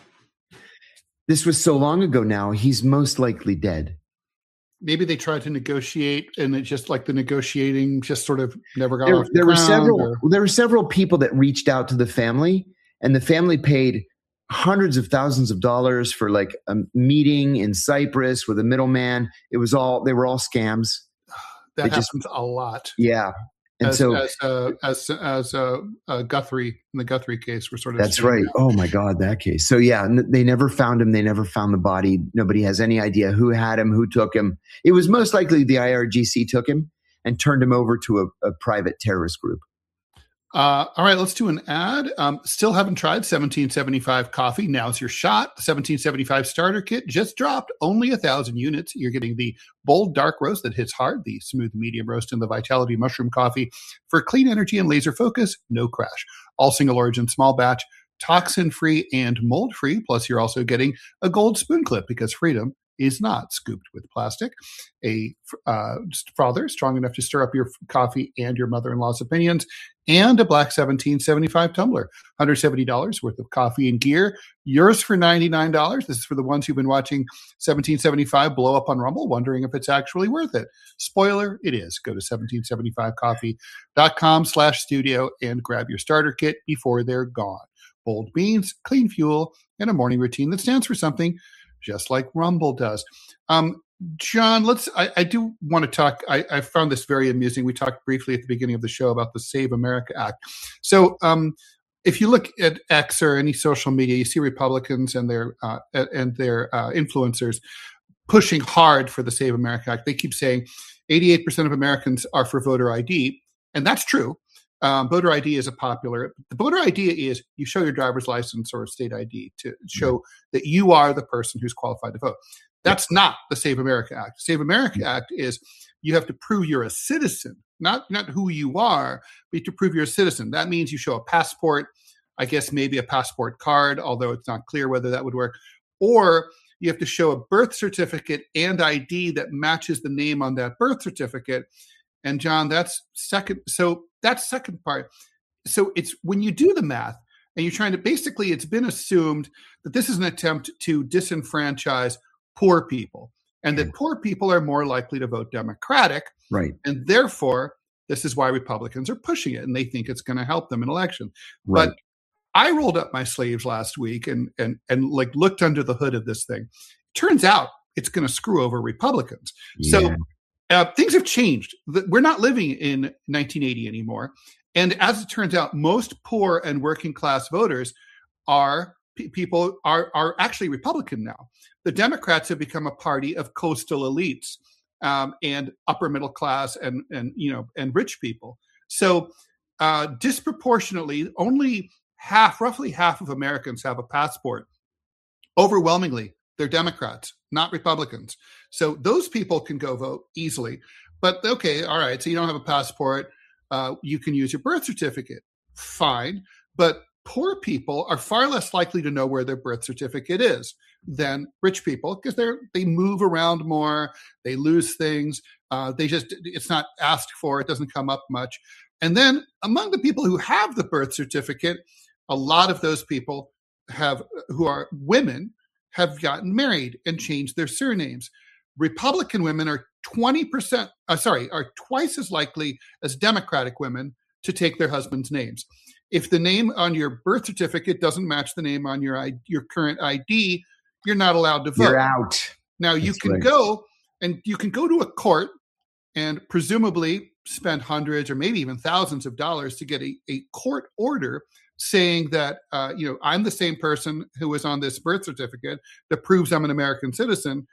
This was so long ago now, he's most likely dead. Maybe they tried to negotiate, and it just like the negotiating just sort of never got there, off the there ground. Were several, or... there were several people that reached out to the family, and the family paid hundreds of thousands of dollars for like a meeting in Cyprus with a middleman. It was all, they were all scams. That they happens just, a lot. Yeah. And as, so, as uh, as as uh, uh, Guthrie in the Guthrie case, we're sort of that's right. Out. Oh my God, that case. So yeah, n- they never found him. They never found the body. Nobody has any idea who had him, who took him. It was most likely the I R G C took him and turned him over to a, a private terrorist group. Uh, all right, let's do an ad. Um, still haven't tried seventeen seventy-five coffee. Now's your shot. The seventeen seventy-five starter kit just dropped. Only a thousand units. You're getting the bold dark roast that hits hard, the smooth medium roast, and the Vitality mushroom coffee for clean energy and laser focus. No crash. All single origin, small batch, toxin free and mold free. Plus, you're also getting a gold spoon clip because freedom is not scooped with plastic. A uh, father strong enough to stir up your coffee and your mother-in-law's opinions, and a black seventeen seventy-five tumbler. one hundred seventy dollars worth of coffee and gear. Yours for ninety-nine dollars. This is for the ones who've been watching seventeen seventy-five blow up on Rumble, wondering if it's actually worth it. Spoiler, it is. Go to seventeen seventy-five coffee dot com slash studio and grab your starter kit before they're gone. Bold beans, clean fuel, and a morning routine that stands for something, just like Rumble does. Um, John, let's. I, I do want to talk. I, I found this very amusing. We talked briefly at the beginning of the show about the Save America Act. So, um, if you look at X or any social media, you see Republicans and their uh, and their uh, influencers pushing hard for the Save America Act. They keep saying eighty-eight percent of Americans are for voter I D, and that's true. Um, voter I D is a popular. The voter I D is you show your driver's license or state I D to show that you are the person who's qualified to vote. That's not the Save America Act. Save America Act is you have to prove you're a citizen, not not who you are, but to prove you're a citizen. That means you show a passport, I guess maybe a passport card, although it's not clear whether that would work, or you have to show a birth certificate and I D that matches the name on that birth certificate. And John, that's second. So that's second part. So it's when you do the math and you're trying to, basically it's been assumed that this is an attempt to disenfranchise poor people and that poor people are more likely to vote Democratic. Right. And therefore, this is why Republicans are pushing it and they think it's going to help them in election. Right. But I rolled up my sleeves last week and, and, and like looked under the hood of this thing. Turns out it's going to screw over Republicans. Yeah. So uh, things have changed. We're not living in nineteen eighty anymore. And as it turns out, most poor and working class voters are p- people are, are actually Republican now. The Democrats have become a party of coastal elites um, and upper middle class and, and, you know, and rich people. So uh, disproportionately, only half, roughly half of Americans have a passport. Overwhelmingly, they're Democrats, not Republicans. So those people can go vote easily. But okay, all right, so you don't have a passport. Uh, you can use your birth certificate. Fine. But poor people are far less likely to know where their birth certificate is than rich people because they're they move around more. They lose things. Uh, they just, it's not asked for. It doesn't come up much. And then among the people who have the birth certificate, a lot of those people have, who are women, have gotten married and changed their surnames. Republican women are twenty percent, uh, sorry, are twice as likely as Democratic women to take their husband's names. If the name on your birth certificate doesn't match the name on your your current I D, you're not allowed to vote. You're out. Now you That's can right. go and you can go to a court and presumably spend hundreds or maybe even thousands of dollars to get a, a court order saying that, uh, you know, I'm the same person who is on this birth certificate that proves I'm an American citizen.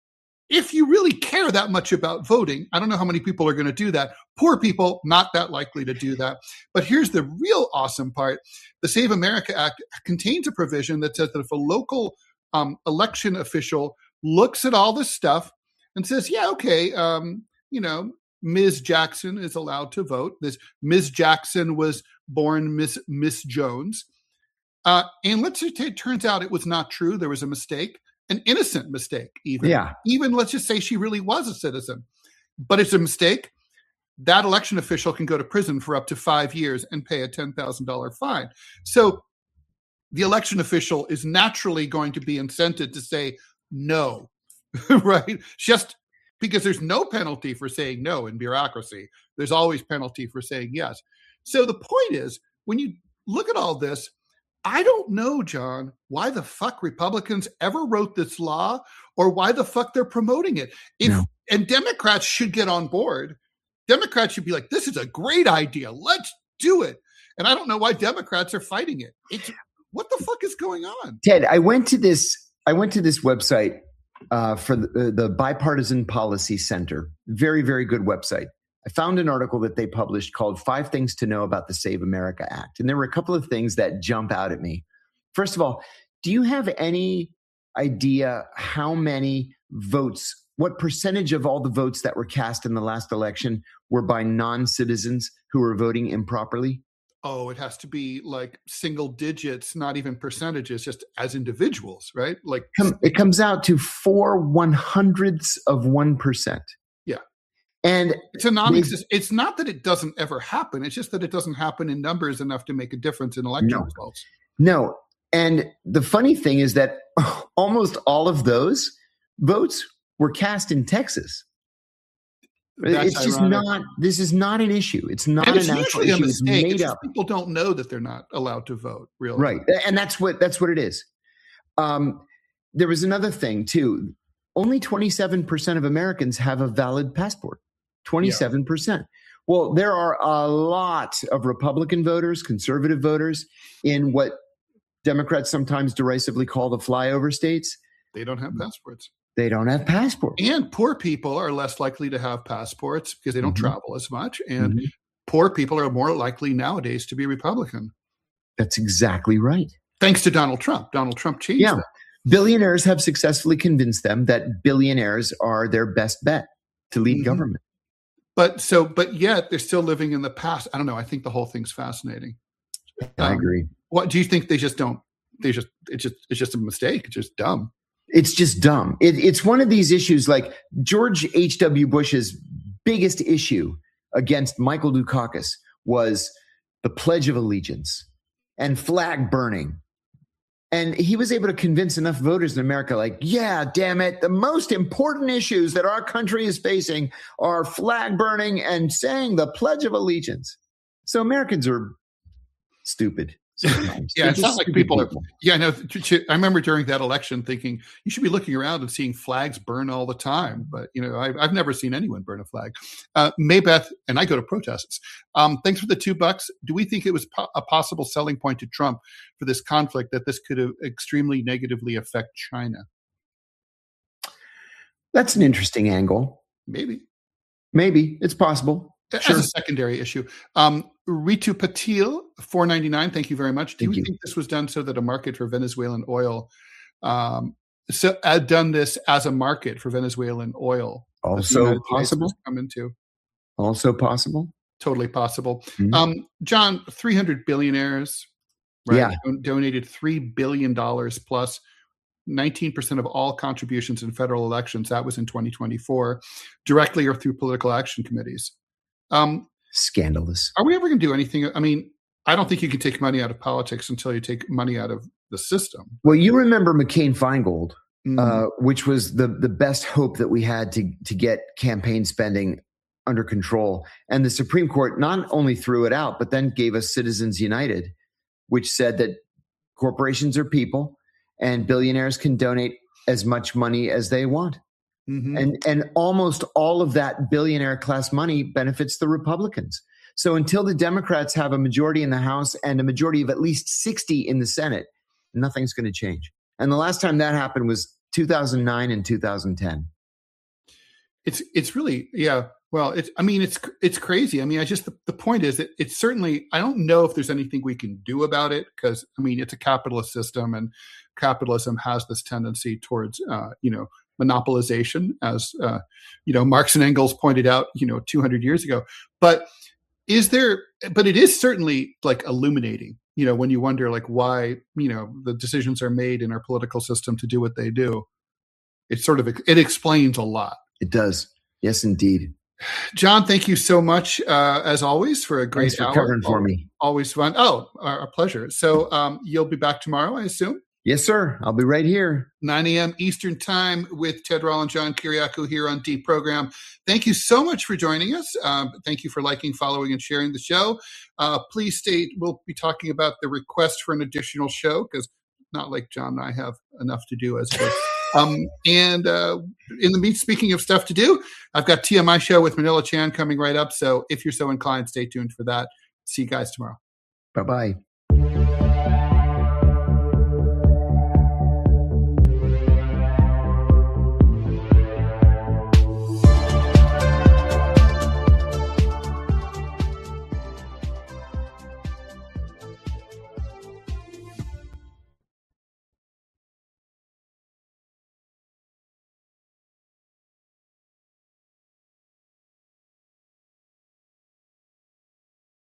If you really care that much about voting, I don't know how many people are going to do that. Poor people, not that likely to do that. But here's the real awesome part. The Save America Act contains a provision that says that if a local um, election official looks at all this stuff and says, yeah, okay, um, you know, Miz Jackson is allowed to vote. This Miz Jackson was born Miss Miss Jones. Uh, and let's just say it turns out it was not true. There was a mistake, an innocent mistake even. Yeah. Even let's just say she really was a citizen, but it's a mistake. That election official can go to prison for up to five years and pay a ten thousand dollars fine. So the election official is naturally going to be incented to say no, right? Just because there's no penalty for saying no in bureaucracy. There's always penalty for saying yes. So the point is, when you look at all this, I don't know, John, why the fuck Republicans ever wrote this law or why the fuck they're promoting it. If no. And Democrats should get on board. Democrats should be like, this is a great idea. Let's do it. And I don't know why Democrats are fighting it. It's, what the fuck is going on? Ted, I went to this, I went to this website uh, for the, the Bipartisan Policy Center. Very, very good website. I found an article that they published called Five Things to Know About the Save America Act. And there were a couple of things that jump out at me. First of all, do you have any idea how many votes, what percentage of all the votes that were cast in the last election were by non-citizens who were voting improperly? Oh, it has to be like single digits, not even percentages, just as individuals, right? Like it comes out to four one hundredths of one percent. Yeah. And it's a non-existent. It's not that it doesn't ever happen. It's just that it doesn't happen in numbers enough to make a difference in election no. results. No. And the funny thing is that almost all of those votes were cast in Texas. That's it's just ironic. not, this is not an issue. It's not and it's an usually issue. a mistake. It's made it's up. People don't know that they're not allowed to vote, really. Right. And that's what, that's what it is. Um, there was another thing too. Only twenty-seven percent of Americans have a valid passport. twenty-seven percent. Yeah. Well, there are a lot of Republican voters, conservative voters in what Democrats sometimes derisively call the flyover states. They don't have passports. They don't have passports. And poor people are less likely to have passports because they don't mm-hmm. travel as much. And mm-hmm. poor people are more likely nowadays to be Republican. That's exactly right. Thanks to Donald Trump. Donald Trump changed yeah. that. Billionaires have successfully convinced them that billionaires are their best bet to lead mm-hmm. government. But so, but yet they're still living in the past. I don't know. I think the whole thing's fascinating. I um, agree. What do you think? They just don't. They just. It's just. It's just a mistake. It's just dumb. It's just dumb. It, it's one of these issues like George H W. Bush's biggest issue against Michael Dukakis was the Pledge of Allegiance and flag burning. And he was able to convince enough voters in America, like, yeah, damn it, the most important issues that our country is facing are flag burning and saying the Pledge of Allegiance. So Americans are stupid. Sometimes. yeah, it's not like people, people are. Yeah, no. I remember during that election thinking you should be looking around and seeing flags burn all the time. But you know, I, I've never seen anyone burn a flag. Uh, Maybeth and I go to protests. Um, thanks for the two bucks. Do we think it was po- a possible selling point to Trump for this conflict that this could extremely negatively affect China? That's an interesting angle. Maybe. Maybe it's possible. As sure. a secondary issue. Um, Ritu Patil, four ninety-nine. Thank you very much. Do thank you, you think this was done so that a market for Venezuelan oil, um, so uh, done this as a market for Venezuelan oil? Also possible. Come into. Also possible. Totally possible. Mm-hmm. Um, John, three hundred billionaires, right? Yeah. Don- donated three billion dollars plus. nineteen percent of all contributions in federal elections. That was in twenty twenty-four, directly or through political action committees. Um, Scandalous. Are we ever going to do anything? I mean, I don't think you can take money out of politics until you take money out of the system. Well, you remember McCain-Feingold, mm-hmm. uh, which was the the best hope that we had to to get campaign spending under control. And the Supreme Court not only threw it out, but then gave us Citizens United, which said that corporations are people and billionaires can donate as much money as they want. Mm-hmm. And and almost all of that billionaire class money benefits the Republicans. So until the Democrats have a majority in the House and a majority of at least sixty in the Senate, nothing's going to change. And the last time that happened was two thousand nine and two thousand ten. It's it's really, yeah. Well, it's, I mean, it's it's crazy. I mean, I just, the, the point is that it's certainly, I don't know if there's anything we can do about it because, I mean, it's a capitalist system and capitalism has this tendency towards, uh, you know, monopolization, as, uh, you know, Marx and Engels pointed out, you know, two hundred years ago. But is there, but it is certainly like illuminating, you know, when you wonder like why, you know, the decisions are made in our political system to do what they do. It sort of, it explains a lot. It does. Yes, indeed. John, thank you so much, uh, as always, for a great Thanks for hour. covering for me. Always fun. Oh, our, our pleasure. So um, you'll be back tomorrow, I assume? Yes, sir. I'll be right here. nine a.m. Eastern Time with Ted Rall and John Kiriakou here on Deep Program. Thank you so much for joining us. Um, thank you for liking, following, and sharing the show. Uh, please stay. We'll be talking about the request for an additional show because not like John and I have enough to do as well. Um, and uh, in the meet, speaking of stuff to do, I've got T M I show with Manila Chan coming right up. So if you're so inclined, stay tuned for that. See you guys tomorrow. Bye-bye.